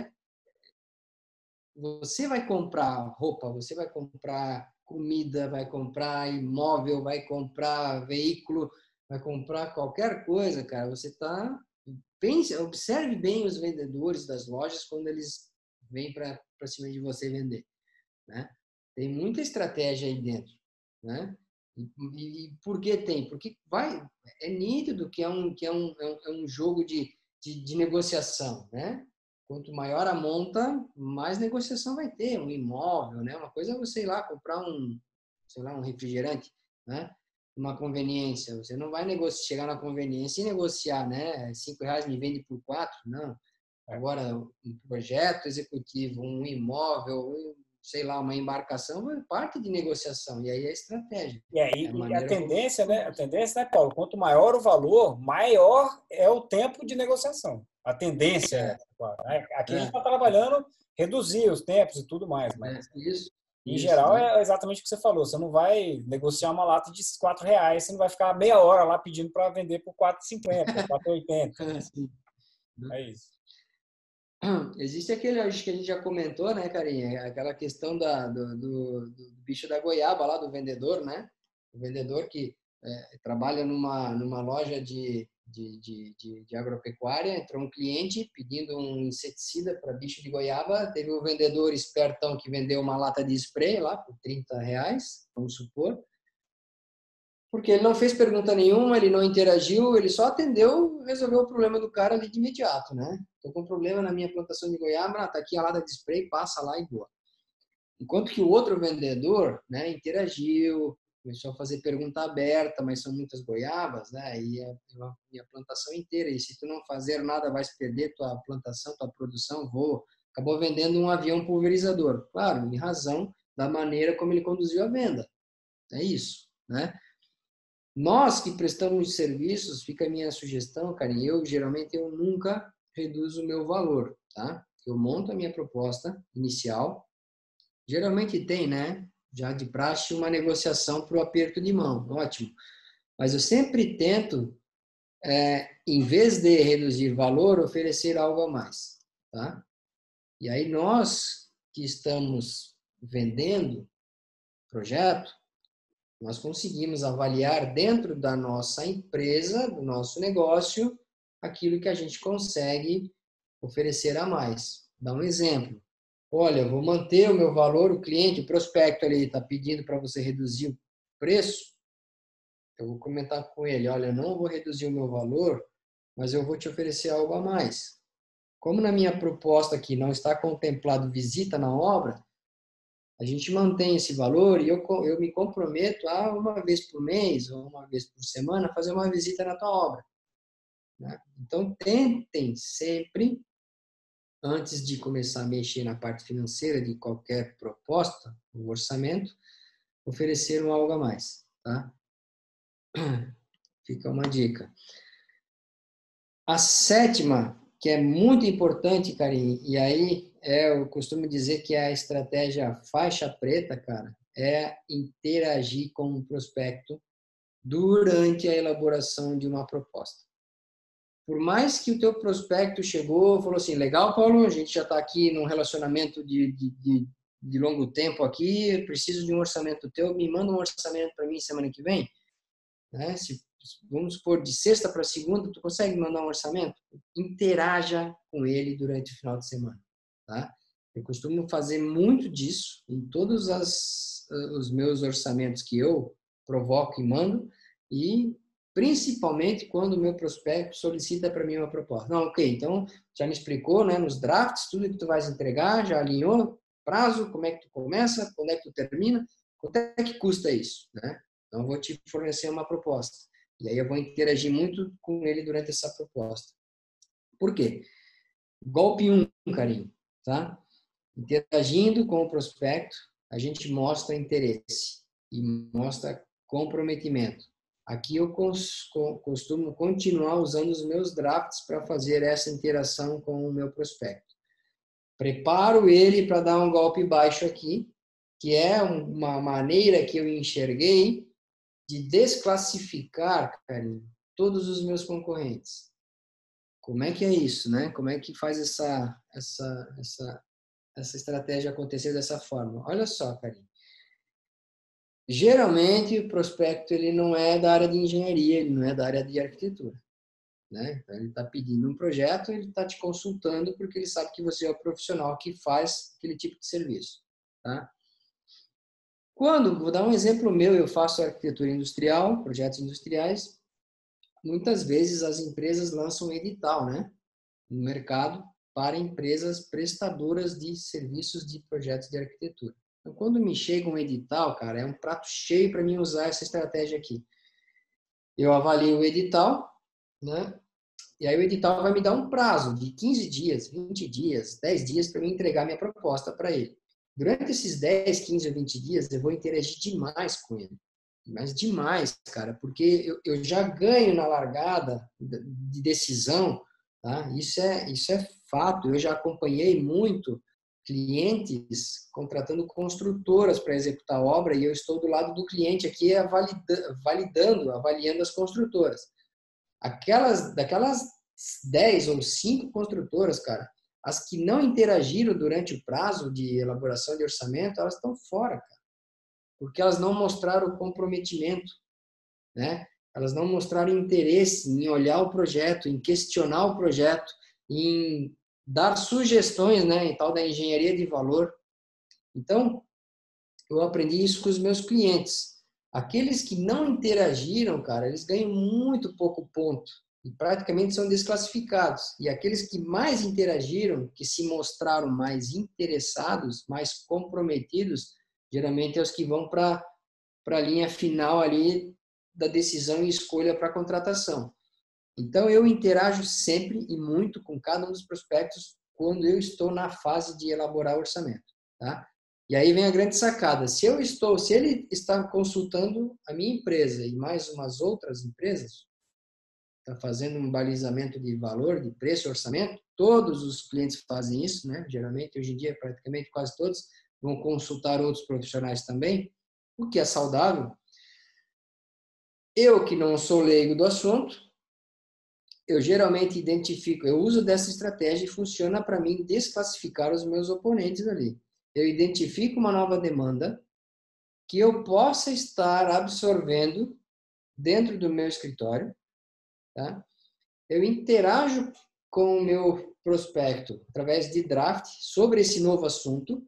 você vai comprar roupa, você vai comprar comida, vai comprar imóvel, vai comprar veículo, vai comprar qualquer coisa, cara. Você tá pense, observe bem os vendedores das lojas quando eles vêm para cima de você vender, né? Tem muita estratégia aí dentro, né? E por que tem? Porque é nítido que é um jogo de negociação, né? Quanto maior a monta, mais negociação vai ter. Um imóvel, né? Uma coisa é você ir lá comprar sei lá, um refrigerante, né? Uma conveniência. Você não vai chegar na conveniência e negociar, né? R$ 5 me vende por 4, não. É. Agora, um projeto executivo, um imóvel, sei lá, uma embarcação, é parte de negociação. E aí é estratégia. É a E a maneira como você tendência, né? A conduz. tendência, né, Paulo? Quanto maior o valor, maior é o tempo de negociação. A tendência é É, essa, claro, né? Aqui a gente é, está trabalhando reduzir os tempos e tudo mais, mas isso, em isso, geral né? é exatamente o que você falou. Você não vai negociar uma lata de R$ 4, você não vai ficar meia hora lá pedindo para vender por 4,50, por 4,80. Assim, né? É isso. Existe aquele, acho que a gente já comentou, né, Carinha? Aquela questão do bicho da goiaba lá, do vendedor, né? O vendedor que trabalha numa loja de agropecuária, entrou um cliente pedindo um inseticida para bicho de goiaba, teve um vendedor espertão que vendeu uma lata de spray lá por R$ 30, vamos supor, porque ele não fez pergunta nenhuma, ele não interagiu, ele só atendeu, resolveu o problema do cara ali de imediato, né? Estou com um problema na minha plantação de goiaba, tá aqui a lata de spray, passa lá e boa. Enquanto que o outro vendedor, né, interagiu, começou a fazer pergunta aberta, mas são muitas goiabas, né? E a plantação inteira. E se tu não fazer nada, vai perder tua plantação, tua produção, voa. Acabou vendendo um avião pulverizador. Claro, em razão da maneira como ele conduziu a venda. É isso, né? Nós que prestamos serviços, fica a minha sugestão, cara, geralmente eu nunca reduzo o meu valor, tá? Eu monto a minha proposta inicial, geralmente tem, né? Já de praxe uma negociação para o aperto de mão, ótimo. Mas eu sempre tento, em vez de reduzir valor, oferecer algo a mais, tá? E aí nós que estamos vendendo projeto, nós conseguimos avaliar dentro da nossa empresa, do nosso negócio, aquilo que a gente consegue oferecer a mais. Dá um exemplo. Olha, eu vou manter o meu valor, o cliente, o prospecto ali está pedindo para você reduzir o preço. Eu vou comentar com ele, olha, eu não vou reduzir o meu valor, mas eu vou te oferecer algo a mais. Como na minha proposta aqui não está contemplado visita na obra, a gente mantém esse valor e eu me comprometo a uma vez por mês ou uma vez por semana fazer uma visita na tua obra, né? Então, tentem sempre, antes de começar a mexer na parte financeira de qualquer proposta, o orçamento, oferecer um algo a mais, tá? Fica uma dica. A sétima, que é muito importante, Karim, e aí eu costumo dizer que é a estratégia faixa preta, cara, é interagir com o prospecto durante a elaboração de uma proposta. Por mais que o teu prospecto chegou e falou assim, legal, Paulo, a gente já está aqui num relacionamento de longo tempo aqui, preciso de um orçamento teu, me manda um orçamento para mim semana que vem, né? Vamos supor, de sexta para segunda, tu consegue mandar um orçamento? Interaja com ele durante o final de semana, tá? Eu costumo fazer muito disso em todos os meus orçamentos que eu provoco e mando, e principalmente quando o meu prospecto solicita para mim uma proposta. Não, ok, então já me explicou, né, nos drafts, tudo que tu vais entregar, já alinhou prazo, como é que tu começa, quando é que tu termina, quanto é que custa isso, né? Então, eu vou te fornecer uma proposta. E aí eu vou interagir muito com ele durante essa proposta. Por quê? Golpe 1, carinho, tá? Interagindo com o prospecto, a gente mostra interesse e mostra comprometimento. Aqui eu costumo continuar usando os meus drafts para fazer essa interação com o meu prospecto. Preparo ele para dar um golpe baixo aqui, que é uma maneira que eu enxerguei de desclassificar, carinho, todos os meus concorrentes. Como é que é isso, né? Como é que faz essa estratégia acontecer dessa forma? Olha só, carinho. Geralmente, o prospecto ele não é da área de engenharia, ele não é da área de arquitetura, né? Então, ele está pedindo um projeto, ele está te consultando porque ele sabe que você é o profissional que faz aquele tipo de serviço, tá? Vou dar um exemplo meu, eu faço arquitetura industrial, projetos industriais. Muitas vezes as empresas lançam um edital, né, no mercado para empresas prestadoras de serviços de projetos de arquitetura. Então, quando me chega um edital, cara, é um prato cheio para mim usar essa estratégia aqui. Eu avalio o edital, né, e aí o edital vai me dar um prazo de 15 dias, 20 dias, 10 dias para mim entregar minha proposta para ele. Durante esses 10, 15 ou 20 dias, eu vou interagir demais com ele. Mas demais, cara, porque eu já ganho na largada de decisão, tá? Isso é fato. Eu já acompanhei muito clientes contratando construtoras para executar a obra e eu estou do lado do cliente aqui avaliando as construtoras. Daquelas 10 ou 5 construtoras, cara, as que não interagiram durante o prazo de elaboração de orçamento, elas estão fora, cara, porque elas não mostraram comprometimento, né? Elas não mostraram interesse em olhar o projeto, em questionar o projeto, em dar sugestões, né, em tal da engenharia de valor. Então, eu aprendi isso com os meus clientes. Aqueles que não interagiram, cara, eles ganham muito pouco ponto e praticamente são desclassificados. E aqueles que mais interagiram, que se mostraram mais interessados, mais comprometidos, geralmente é os que vão para a linha final ali da decisão e escolha para a contratação. Então, eu interajo sempre e muito com cada um dos prospectos quando eu estou na fase de elaborar o orçamento, tá? E aí vem a grande sacada. Se ele está consultando a minha empresa e mais umas outras empresas, está fazendo um balizamento de valor, de preço, orçamento, todos os clientes fazem isso, né? Geralmente, hoje em dia, praticamente quase todos vão consultar outros profissionais também, o que é saudável. Eu, que não sou leigo do assunto, eu geralmente identifico, eu uso dessa estratégia e funciona para mim desclassificar os meus oponentes ali. Eu identifico uma nova demanda que eu possa estar absorvendo dentro do meu escritório, tá? Eu interajo com o meu prospecto através de draft sobre esse novo assunto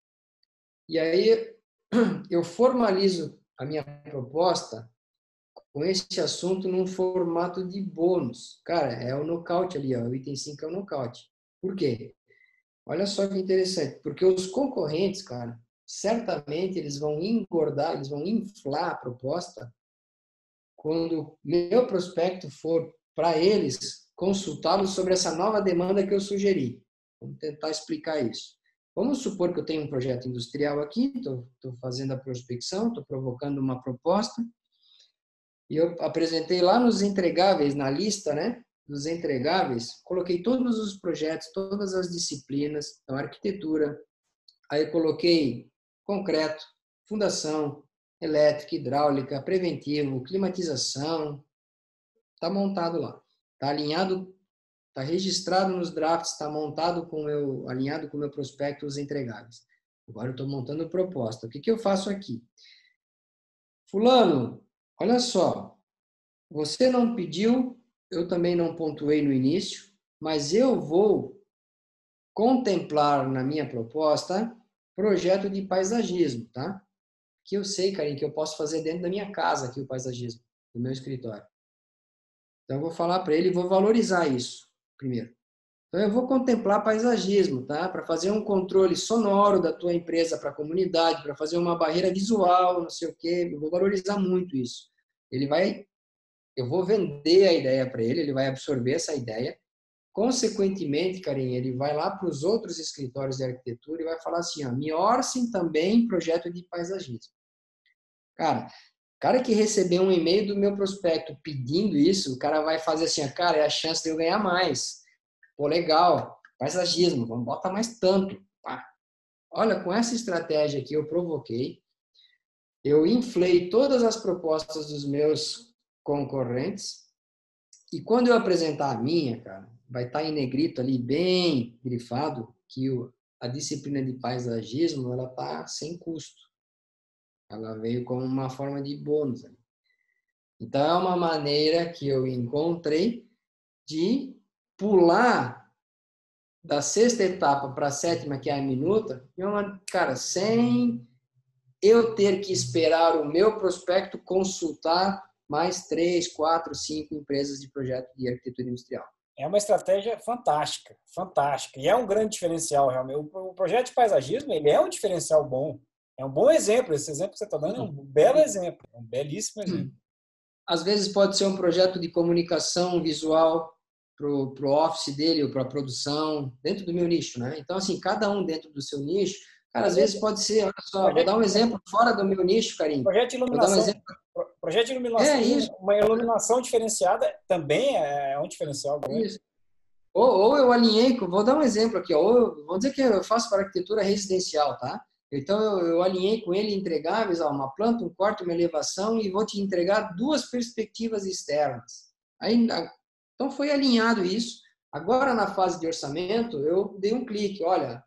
e aí eu formalizo a minha proposta com esse assunto num formato de bônus. Cara, é o nocaute ali, ó, o item 5 é o nocaute. Por quê? Olha só que interessante, porque os concorrentes, cara, certamente eles vão engordar, eles vão inflar a proposta quando meu prospecto for para eles consultá-los sobre essa nova demanda que eu sugeri. Vamos tentar explicar isso. Vamos supor que eu tenho um projeto industrial aqui, estou fazendo a prospecção, estou provocando uma proposta, e eu apresentei lá nos entregáveis, na lista, né, dos entregáveis, coloquei todos os projetos, todas as disciplinas, então arquitetura, aí eu coloquei concreto, fundação, elétrica, hidráulica, preventivo, climatização, está montado lá. Está alinhado, está registrado nos drafts, está montado alinhado com o meu prospecto, os entregáveis. Agora eu estou montando proposta. O que eu faço aqui? Fulano, olha só, você não pediu, eu também não pontuei no início, mas eu vou contemplar na minha proposta projeto de paisagismo, tá? Que eu sei, Karim, que eu posso fazer dentro da minha casa aqui o paisagismo, do meu escritório. Então, eu vou falar para ele e vou valorizar isso primeiro. Então, eu vou contemplar paisagismo, tá? Para fazer um controle sonoro da tua empresa para a comunidade, para fazer uma barreira visual, não sei o quê. Eu vou valorizar muito isso. Eu vou vender a ideia para ele, ele vai absorver essa ideia. Consequentemente, Karim, ele vai lá para os outros escritórios de arquitetura e vai falar assim, ó, me orcem também projeto de paisagismo. Cara que receber um e-mail do meu prospecto pedindo isso, o cara vai fazer assim, cara, é a chance de eu ganhar mais. Pô, legal, paisagismo, vamos botar mais tanto. Pá. Olha, com essa estratégia que eu provoquei, eu inflei todas as propostas dos meus concorrentes e quando eu apresentar a minha, cara, vai estar em negrito ali, bem grifado, que a disciplina de paisagismo, ela está sem custo. Ela veio como uma forma de bônus. Então, é uma maneira que eu encontrei de pular da sexta etapa para a sétima, que é a minuta, cara, sem eu ter que esperar o meu prospecto consultar mais 3, 4, 5 empresas de projeto de arquitetura industrial. É uma estratégia fantástica, fantástica. E é um grande diferencial, realmente. O projeto de paisagismo, ele é um diferencial bom. É um bom exemplo. Esse exemplo que você está dando é um belo exemplo, um belíssimo exemplo. Às vezes pode ser um projeto de comunicação visual para o office dele ou para a produção, dentro do meu nicho, né? Então, assim, cada um dentro do seu nicho, cara, às vezes pode ser, olha só, vou dar um exemplo fora do meu nicho, Karim. Projeto de Vou dar um iluminação. exemplo. Projeto de iluminação, É isso. uma iluminação diferenciada também é um diferencial grande. Isso. Ou eu alinhei, vou dar um exemplo aqui, vamos dizer que eu faço para arquitetura residencial, tá? Então, eu alinhei com ele entregáveis, uma planta, um quarto, uma elevação, e vou te entregar 2 perspectivas externas. Aí, então, foi alinhado isso. Agora, na fase de orçamento, eu dei um clique. Olha,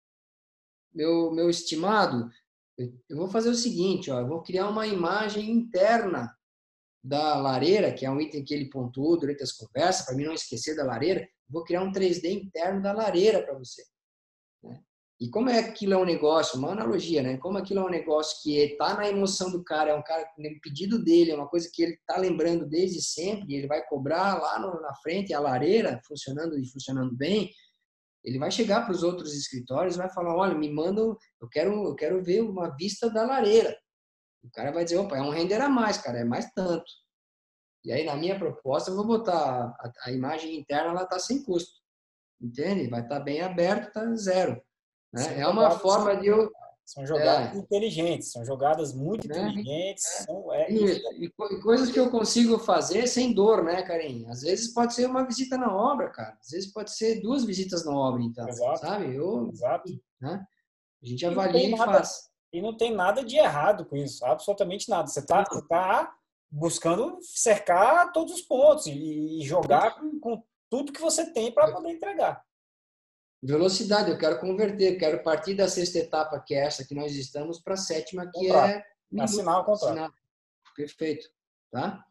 meu estimado, eu vou fazer o seguinte, eu vou criar uma imagem interna da lareira, que é um item que ele pontuou durante as conversas, para mim não esquecer da lareira, vou criar um 3D interno da lareira para você. Né? E como aquilo é um negócio, uma analogia, né? Como aquilo é um negócio que está na emoção do cara, é um cara com o pedido dele, é uma coisa que ele está lembrando desde sempre, e ele vai cobrar lá na frente, a lareira funcionando e funcionando bem, ele vai chegar para os outros escritórios e vai falar, olha, me manda, eu quero ver uma vista da lareira. O cara vai dizer, opa, é um render a mais, cara, é mais tanto. E aí, na minha proposta, eu vou botar a imagem interna, ela está sem custo. Entende? Vai estar bem aberto, está zero. Né? É uma forma de eu... São jogadas inteligentes, são jogadas muito inteligentes. Isso. E coisas que eu consigo fazer sem dor, né, Karim? Às vezes pode ser uma visita na obra, cara. Às vezes pode ser 2 visitas na obra, então. Exato. Sabe? Exato. Né? A gente avalia e faz. E não tem nada de errado com isso, absolutamente nada. Você tá buscando cercar todos os pontos e jogar com tudo que você tem para poder entregar. Velocidade, eu quero converter, quero partir da sexta etapa, que é essa que nós estamos, para a sétima, que contrato. é... Assinar o contrato. Assinar. Perfeito. Tá?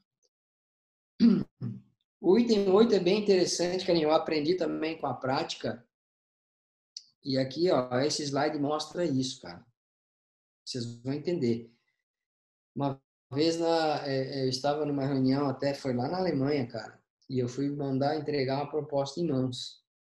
O item 8 é bem interessante, Carinho. Eu aprendi também com a prática. E aqui, ó, esse slide mostra isso, cara. Vocês vão entender. Uma vez eu estava numa reunião, até foi lá na Alemanha, cara, e eu fui mandar entregar uma proposta em mãos.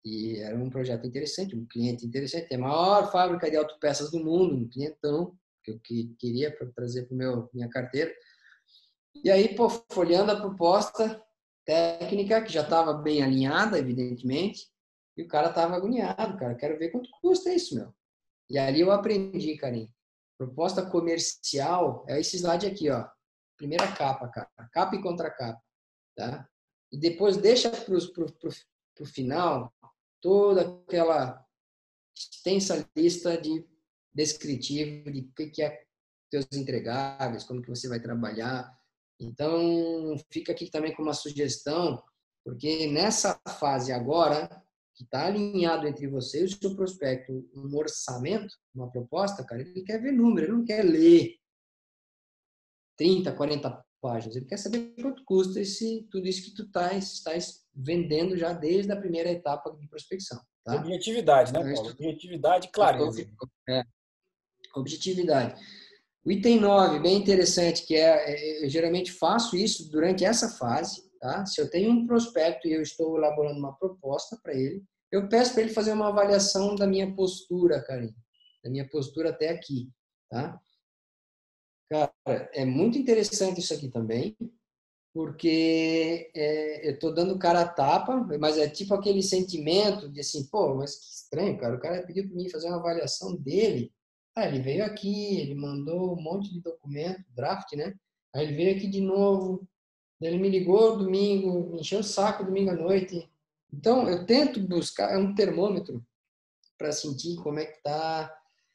E era um projeto interessante, um cliente interessante. É a maior fábrica de autopeças do mundo, um clientão que eu queria para trazer para minha carteira. E aí, pô, folheando a proposta técnica, que já estava bem alinhada, evidentemente, e o cara estava agoniado, cara. Quero ver quanto custa isso, meu. E ali eu aprendi, Karim. Proposta comercial é esse slide aqui, ó. Primeira capa, cara. Capa e contracapa, tá? E depois deixa pro final toda aquela extensa lista de descritivo de o que é teus entregáveis, como que você vai trabalhar. Então, fica aqui também com uma sugestão, porque nessa fase agora, que está alinhado entre você e o seu prospecto, um orçamento, uma proposta, cara, ele quer ver número, ele não quer ler 30, 40 páginas, ele quer saber quanto custa tudo isso que tu estás vendendo já desde a primeira etapa de prospecção. Tá? Objetividade, né, Então, Paulo? Objetividade e clareza. É, objetividade. O item 9, bem interessante, que eu geralmente faço isso durante essa fase, tá? Se eu tenho um prospecto e eu estou elaborando uma proposta para ele, eu peço para ele fazer uma avaliação da minha postura, Karim, da minha postura até aqui, tá? Cara, é muito interessante isso aqui também, porque eu estou dando cara a tapa, mas é tipo aquele sentimento de assim, pô, mas que estranho, cara, o cara pediu para mim fazer uma avaliação dele. Ele veio aqui, ele mandou um monte de documento, draft, né? Aí ele veio aqui de novo, ele me ligou domingo, me encheu o saco domingo à noite. Então, eu tento buscar, é um termômetro para sentir como é que tá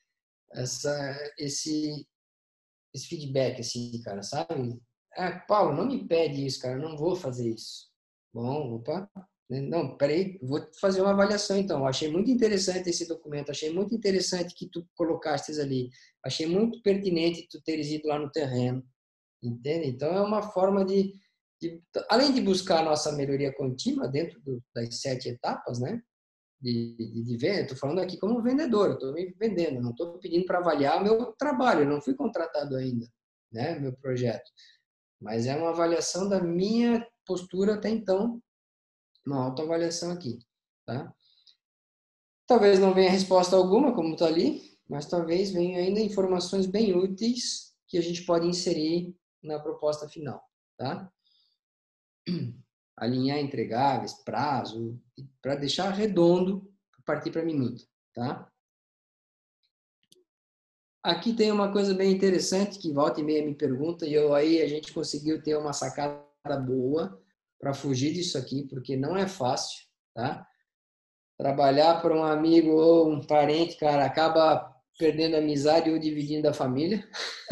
esse feedback, assim, cara, sabe? Paulo, não me pede isso, cara, eu não vou fazer isso. Bom, opa, não, peraí, vou fazer uma avaliação então. Eu achei muito interessante esse documento, achei muito interessante que tu colocastes ali, achei muito pertinente tu teres ido lá no terreno, entende? Então é uma forma além de buscar a nossa melhoria contínua dentro das 7 etapas, né? De venda, estou falando aqui como vendedor, eu estou me vendendo, não estou pedindo para avaliar meu trabalho, eu não fui contratado ainda, né? Meu projeto. Mas é uma avaliação da minha postura até então, uma autoavaliação aqui, tá? Talvez não venha resposta alguma, como está ali, mas talvez venha ainda informações bem úteis que a gente pode inserir na proposta final, tá? Alinhar entregáveis, prazo, para deixar redondo, partir para a minuta, tá? Aqui tem uma coisa bem interessante que volta e meia me pergunta e a gente conseguiu ter uma sacada boa para fugir disso aqui, porque não é fácil, tá? Trabalhar para um amigo ou um parente, cara, acaba perdendo a amizade ou dividindo a família.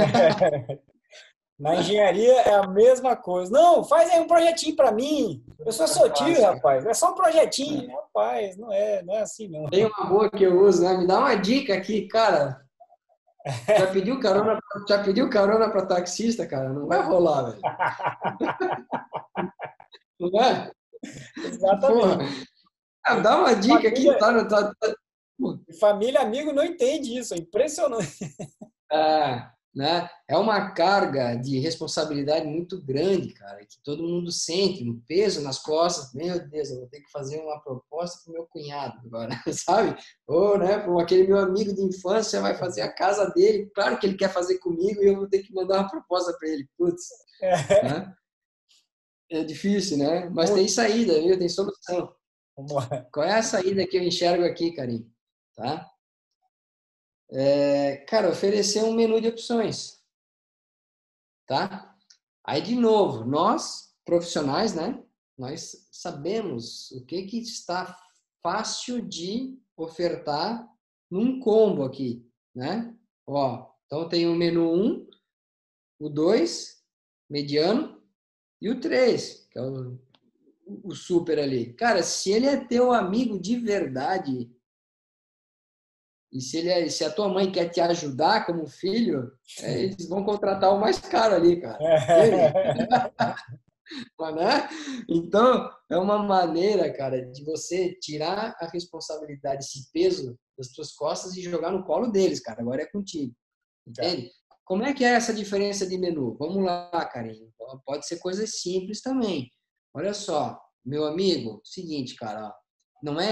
Na engenharia é a mesma coisa. Não, faz aí um projetinho para mim. Eu sou seu tio, rapaz. É só um projetinho. Rapaz, não é assim, não. Tem uma boa que eu uso, né? Me dá uma dica aqui, cara. Já pediu carona para taxista, cara? Não vai rolar, velho. Não é? Exatamente. Porra, dá uma dica aqui, Família, amigo não entende isso. É impressionante. Né? É uma carga de responsabilidade muito grande, cara, que todo mundo sente, um peso nas costas. Meu Deus, eu vou ter que fazer uma proposta para o meu cunhado agora, sabe? Ou, né, para aquele meu amigo de infância vai fazer a casa dele, claro que ele quer fazer comigo e eu vou ter que mandar uma proposta para ele. Putz, né? É difícil, né? Mas tem saída, viu? Tem solução. Qual é a saída que eu enxergo aqui, Karim? Tá? Cara, oferecer um menu de opções, tá? Aí, de novo, nós, profissionais, né? Nós sabemos o que está fácil de ofertar num combo aqui, né? Ó, então tem o menu 1, o 2, mediano, e o 3, que é o super ali. Cara, se ele é teu amigo de verdade, e se a tua mãe quer te ajudar como filho, eles vão contratar o mais caro ali, cara. Mas, né? Então, é uma maneira, cara, de você tirar a responsabilidade, esse peso das tuas costas e jogar no colo deles, cara. Agora é contigo. Entende? Como é que é essa diferença de menu? Vamos lá, carinho. Pode ser coisas simples também. Olha só, meu amigo, seguinte, cara, não é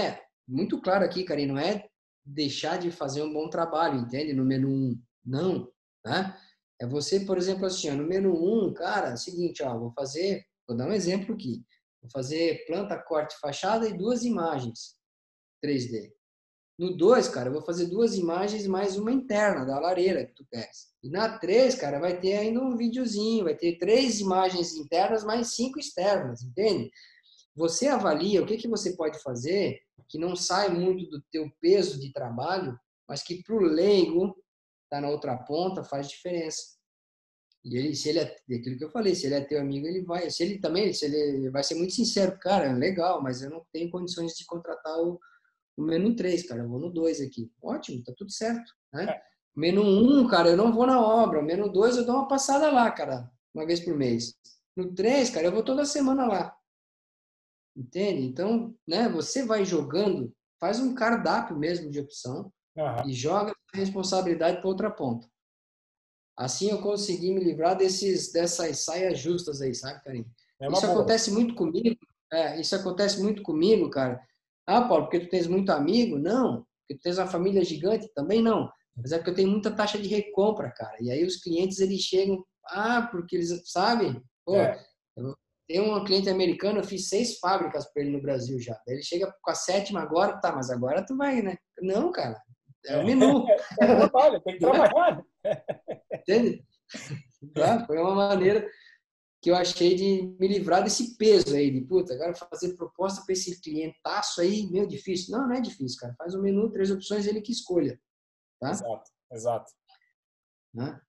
muito claro aqui, Karim, não é deixar de fazer um bom trabalho, entende? No menu 1, não, tá? É você, por exemplo, assim, ó, no menu 1, cara, é o seguinte, ó, vou dar um exemplo aqui. Vou fazer planta, corte, fachada e 2 imagens 3D. No 2, cara, eu vou fazer 2 imagens mais uma interna da lareira que tu quer. E na 3, cara, vai ter ainda um videozinho, vai ter 3 imagens internas mais 5 externas, entende? Você avalia o que você pode fazer que não sai muito do teu peso de trabalho, mas que para o leigo, tá na outra ponta, faz diferença. E ele, se ele é aquilo que eu falei, se ele é teu amigo, ele vai. Se ele vai ser muito sincero, cara, legal, mas eu não tenho condições de contratar o menu 3, cara, eu vou no 2 aqui. Ótimo, tá tudo certo, né? É, Menu 1, cara, eu não vou na obra. Menu 2, eu dou uma passada lá, cara, uma vez por mês. No 3, cara, eu vou toda semana lá. Entende? Então, né, você vai jogando, faz um cardápio mesmo de opção aham. e joga a responsabilidade para outra ponta. Assim eu consegui me livrar dessas saias justas aí, sabe, Karim? É uma Isso boa. acontece muito comigo, isso acontece muito comigo, cara. Ah, Paulo, porque tu tens muito amigo? Não. Porque tu tens uma família gigante? Também não. Mas é porque eu tenho muita taxa de recompra, cara. E aí os clientes, eles chegam, porque eles, sabem? Pô, É. eu tenho um cliente americano, eu fiz 6 fábricas para ele no Brasil já. Daí ele chega com a 7ª agora, tá, mas agora tu vai, né? Não, cara, é o É, menu. é trabalho, tem que trabalhar. Entende? Tá? Foi uma maneira que eu achei de me livrar desse peso aí, de puta, agora fazer proposta para esse clientaço aí, meio difícil. Não, não é difícil, cara. Faz um menu, 3 opções, ele que escolha, tá? Exato, exato. Né?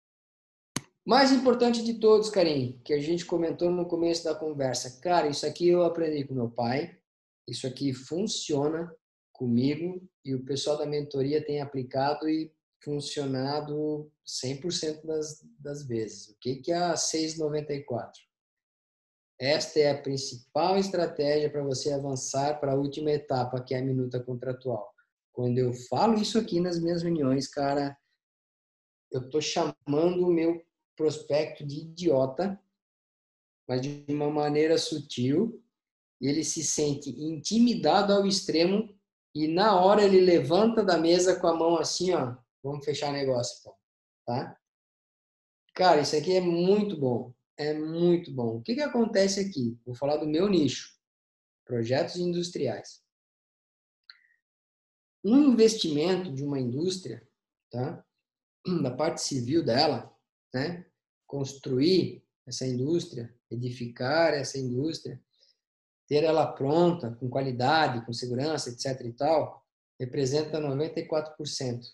Mais importante de todos, Karim, que a gente comentou no começo da conversa. Cara, isso aqui eu aprendi com meu pai, isso aqui funciona comigo e o pessoal da mentoria tem aplicado e funcionado 100% das vezes. O que é a 694? Esta é a principal estratégia para você avançar para a última etapa, que é a minuta contratual. Quando eu falo isso aqui nas minhas reuniões, cara, eu estou chamando o meu prospecto de idiota, mas de uma maneira sutil, e ele se sente intimidado ao extremo e na hora ele levanta da mesa com a mão assim, ó, vamos fechar negócio, pô, tá? Cara, isso aqui é muito bom, é muito bom. O que acontece aqui? Vou falar do meu nicho, projetos industriais. Um investimento de uma indústria, tá? Da parte civil dela, né? Construir essa indústria, edificar essa indústria, ter ela pronta, com qualidade, com segurança, etc. e tal, representa 94%.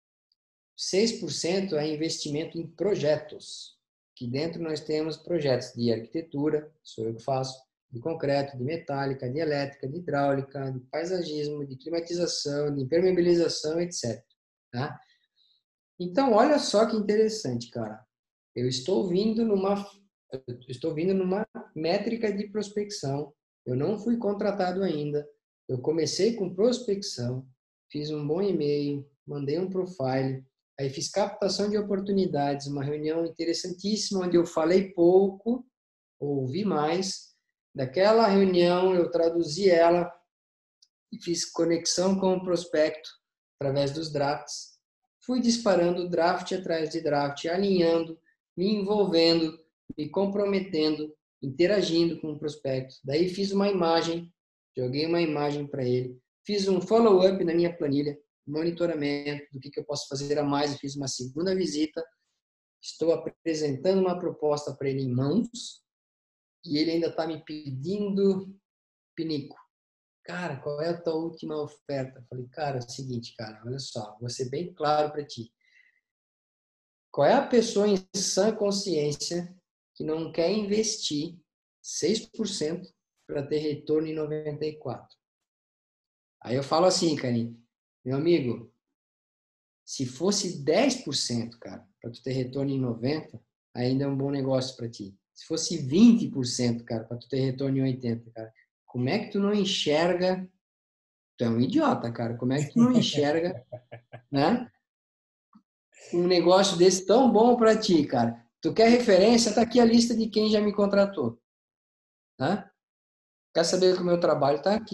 6% é investimento em projetos, que dentro nós temos projetos de arquitetura, sou eu que faço, de concreto, de metálica, de elétrica, de hidráulica, de paisagismo, de climatização, de impermeabilização, etc. Tá? Então, olha só que interessante, cara. Eu estou vindo numa métrica de prospecção. Eu não fui contratado ainda. Eu comecei com prospecção, fiz um bom e-mail, mandei um profile, aí fiz captação de oportunidades, uma reunião interessantíssima onde eu falei pouco, ouvi mais. Daquela reunião eu traduzi ela e fiz conexão com o prospecto através dos drafts. Fui disparando draft atrás de draft, alinhando, me envolvendo, me comprometendo, interagindo com o prospecto. Daí fiz uma imagem, joguei uma imagem para ele, fiz um follow-up na minha planilha, monitoramento do que eu posso fazer a mais. Eu fiz uma segunda visita, estou apresentando uma proposta para ele em mãos e ele ainda está me pedindo pinico. Cara, qual é a tua última oferta? Eu falei, cara, é o seguinte, cara, olha só, vou ser bem claro para ti. Qual é a pessoa em sã consciência que não quer investir 6% para ter retorno em 94? Aí eu falo assim, Karim, meu amigo, se fosse 10%, cara, para tu ter retorno em 90, ainda é um bom negócio para ti. Se fosse 20%, cara, para tu ter retorno em 80, cara, como é que tu não enxerga? Tu é um idiota, cara. Como é que tu não enxerga, né? Um negócio desse tão bom para ti, cara. Tu quer referência? Tá aqui a lista de quem já me contratou, tá? Quer saber que o meu trabalho tá aqui.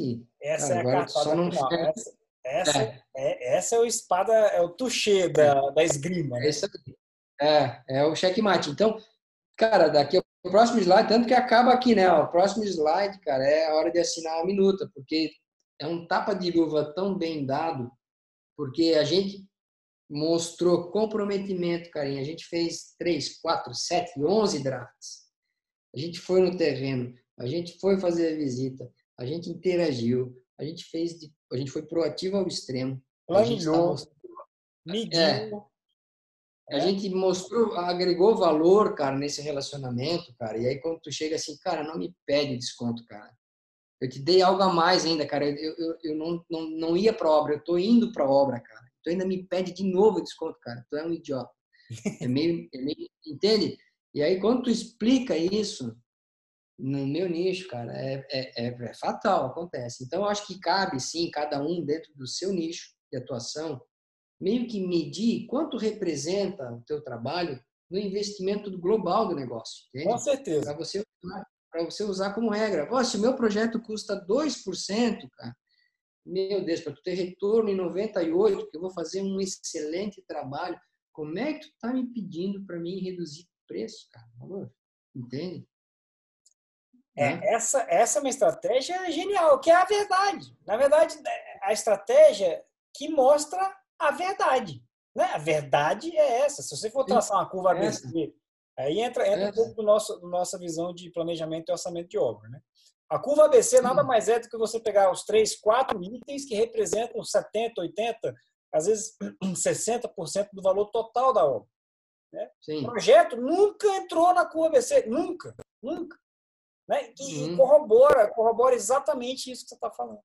essa Cara, é a agora só cartada não final. foi. É, Essa é o espada, é o touché da esgrima, é né? isso aí. É o checkmate. Então, cara, daqui o próximo slide, tanto que acaba aqui, né? O próximo slide, cara, é a hora de assinar a minuta, porque é um tapa de luva tão bem dado, porque a gente mostrou comprometimento, carinha. A gente fez 3, 4, 7, 11 drafts. A gente foi no terreno, a gente foi fazer a visita, a gente interagiu, a gente foi proativo ao extremo. A gente está Planilhou, mostrando, é, mediu, a né? gente mostrou, agregou valor, cara, nesse relacionamento, cara. E aí quando tu chega assim, cara, não me pede desconto, cara. Eu te dei algo a mais ainda, cara. Eu não ia para obra, eu tô indo para obra, cara. Tu ainda me pede de novo desconto, cara. Tu é um idiota. Entende? E aí quando tu explica isso no meu nicho, cara, é fatal, acontece. Então, eu acho que cabe, sim, cada um dentro do seu nicho de atuação, meio que medir quanto representa o teu trabalho no investimento global do negócio, Com entende? certeza. Para você usar como regra. Pô, se o meu projeto custa 2%, cara, meu Deus, para tu ter retorno em 98, que eu vou fazer um excelente trabalho, como é que tu tá me pedindo para mim reduzir o preço, cara? Amor? Entende? Né? Essa é uma estratégia genial, que é a verdade. Na verdade, a estratégia que mostra a verdade. Né? A verdade é essa. Se você for Sim, traçar uma curva essa, ABC, aí entra um essa. pouco da nossa visão de planejamento e orçamento de obra. Né? A curva ABC nada Sim, mais é do que você pegar os 3, 4 itens que representam 70, 80, às vezes 60% do valor total da obra. Né? O sim. projeto nunca entrou na curva ABC, nunca, nunca. Né? E Uhum. corrobora exatamente isso que você está falando.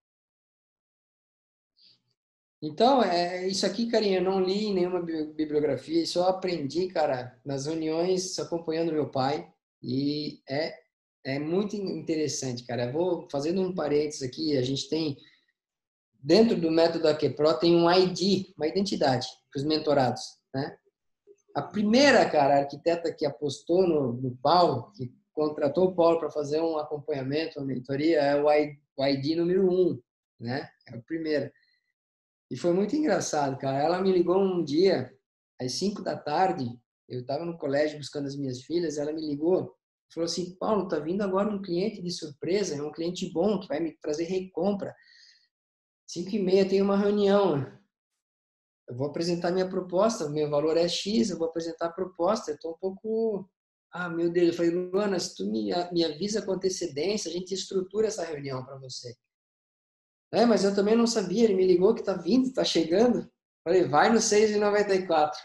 Então, isso aqui, carinha, eu não li em nenhuma bibliografia, isso eu aprendi, cara, nas reuniões, acompanhando meu pai, e é muito interessante, cara. Eu vou fazendo um parênteses aqui, a gente tem, dentro do método AQPRO, tem um ID, uma identidade, para os mentorados, né? A primeira, cara, arquiteta que apostou no Paulo, que contratou o Paulo para fazer um acompanhamento, uma mentoria, é o ID número 1, né? É o primeiro. E foi muito engraçado, cara. Ela me ligou um dia, às 5 da tarde, eu estava no colégio buscando as minhas filhas, ela me ligou, falou assim, Paulo, tá vindo agora um cliente de surpresa, é um cliente bom, que vai me trazer recompra. 5h30 tem uma reunião, eu vou apresentar minha proposta, o meu valor é X, eu vou apresentar a proposta, eu estou um pouco... Ah, meu Deus, eu falei, Luana, se tu me avisa com antecedência, a gente estrutura essa reunião para você. Mas eu também não sabia, ele me ligou que tá vindo, tá chegando. Falei, vai no 6,94.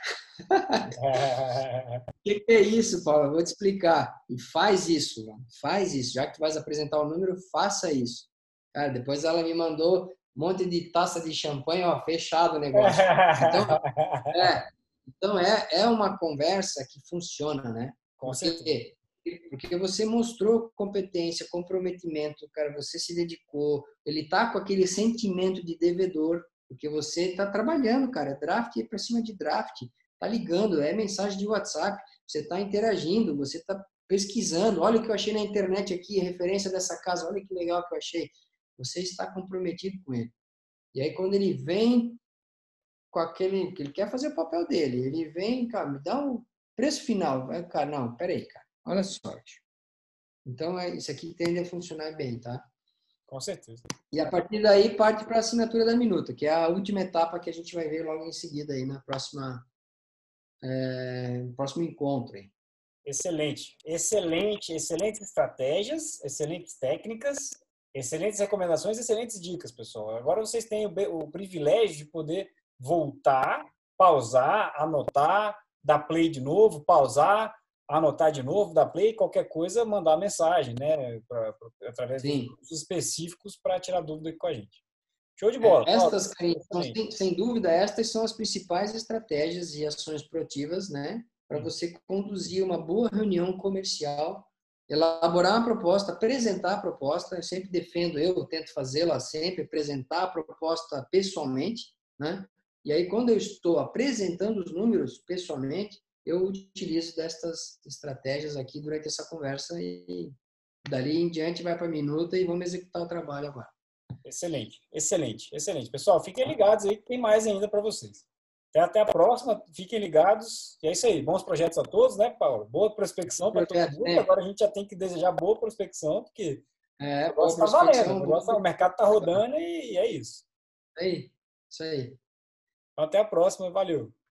O que é isso, Paulo? Eu vou te explicar. E faz isso, mano. Faz isso. Já que tu vais apresentar o número, faça isso. Cara, depois ela me mandou um monte de taça de champanhe, ó, fechado o negócio. Então, é, é uma conversa que funciona, né? Com certeza. Porque você mostrou competência, comprometimento, cara, você se dedicou, ele tá com aquele sentimento de devedor, porque você tá trabalhando, cara, draft é para cima de draft, tá ligando, é mensagem de WhatsApp, você tá interagindo, você tá pesquisando, olha o que eu achei na internet aqui, referência dessa casa, olha que legal que eu achei. Você está comprometido com ele. E aí quando ele vem com aquele, que ele quer fazer o papel dele. Ele vem, cara, me dá um preço final. Vai, cara, não, peraí, cara, olha só. Então, isso aqui tende a funcionar bem, tá? Com certeza. E a partir daí parte para a assinatura da minuta, que é a última etapa que a gente vai ver logo em seguida aí na próxima, no próximo encontro. Aí. Excelente. Excelente. Excelentes estratégias, excelentes técnicas, excelentes recomendações, excelentes dicas, pessoal. Agora vocês têm o privilégio de poder voltar, pausar, anotar, dar play de novo, pausar, anotar de novo, dar play, qualquer coisa, mandar mensagem, né? Através dos Sim. grupos específicos para tirar dúvida aqui com a gente. Show de bola, Paulo. Estas, são, Excelente. sem dúvida, estas são as principais estratégias e ações proativas, né? Para você conduzir uma boa reunião comercial, elaborar uma proposta, apresentar a proposta. Eu sempre defendo, eu tento fazê-la sempre, apresentar a proposta pessoalmente, né? E aí, quando eu estou apresentando os números pessoalmente, eu utilizo destas estratégias aqui durante essa conversa e dali em diante vai para a minuta e vamos executar o trabalho agora. Excelente, excelente, excelente. Pessoal, fiquem ligados aí que tem mais ainda para vocês. Até a próxima, fiquem ligados. E é isso aí, bons projetos a todos, né, Paulo? Boa prospecção para todo Projeto mundo. sempre. Agora a gente já tem que desejar boa prospecção, porque o Boa negócio está valendo, prospecção. o mercado está rodando e é isso. Aí, isso aí. Então, até a próxima, valeu.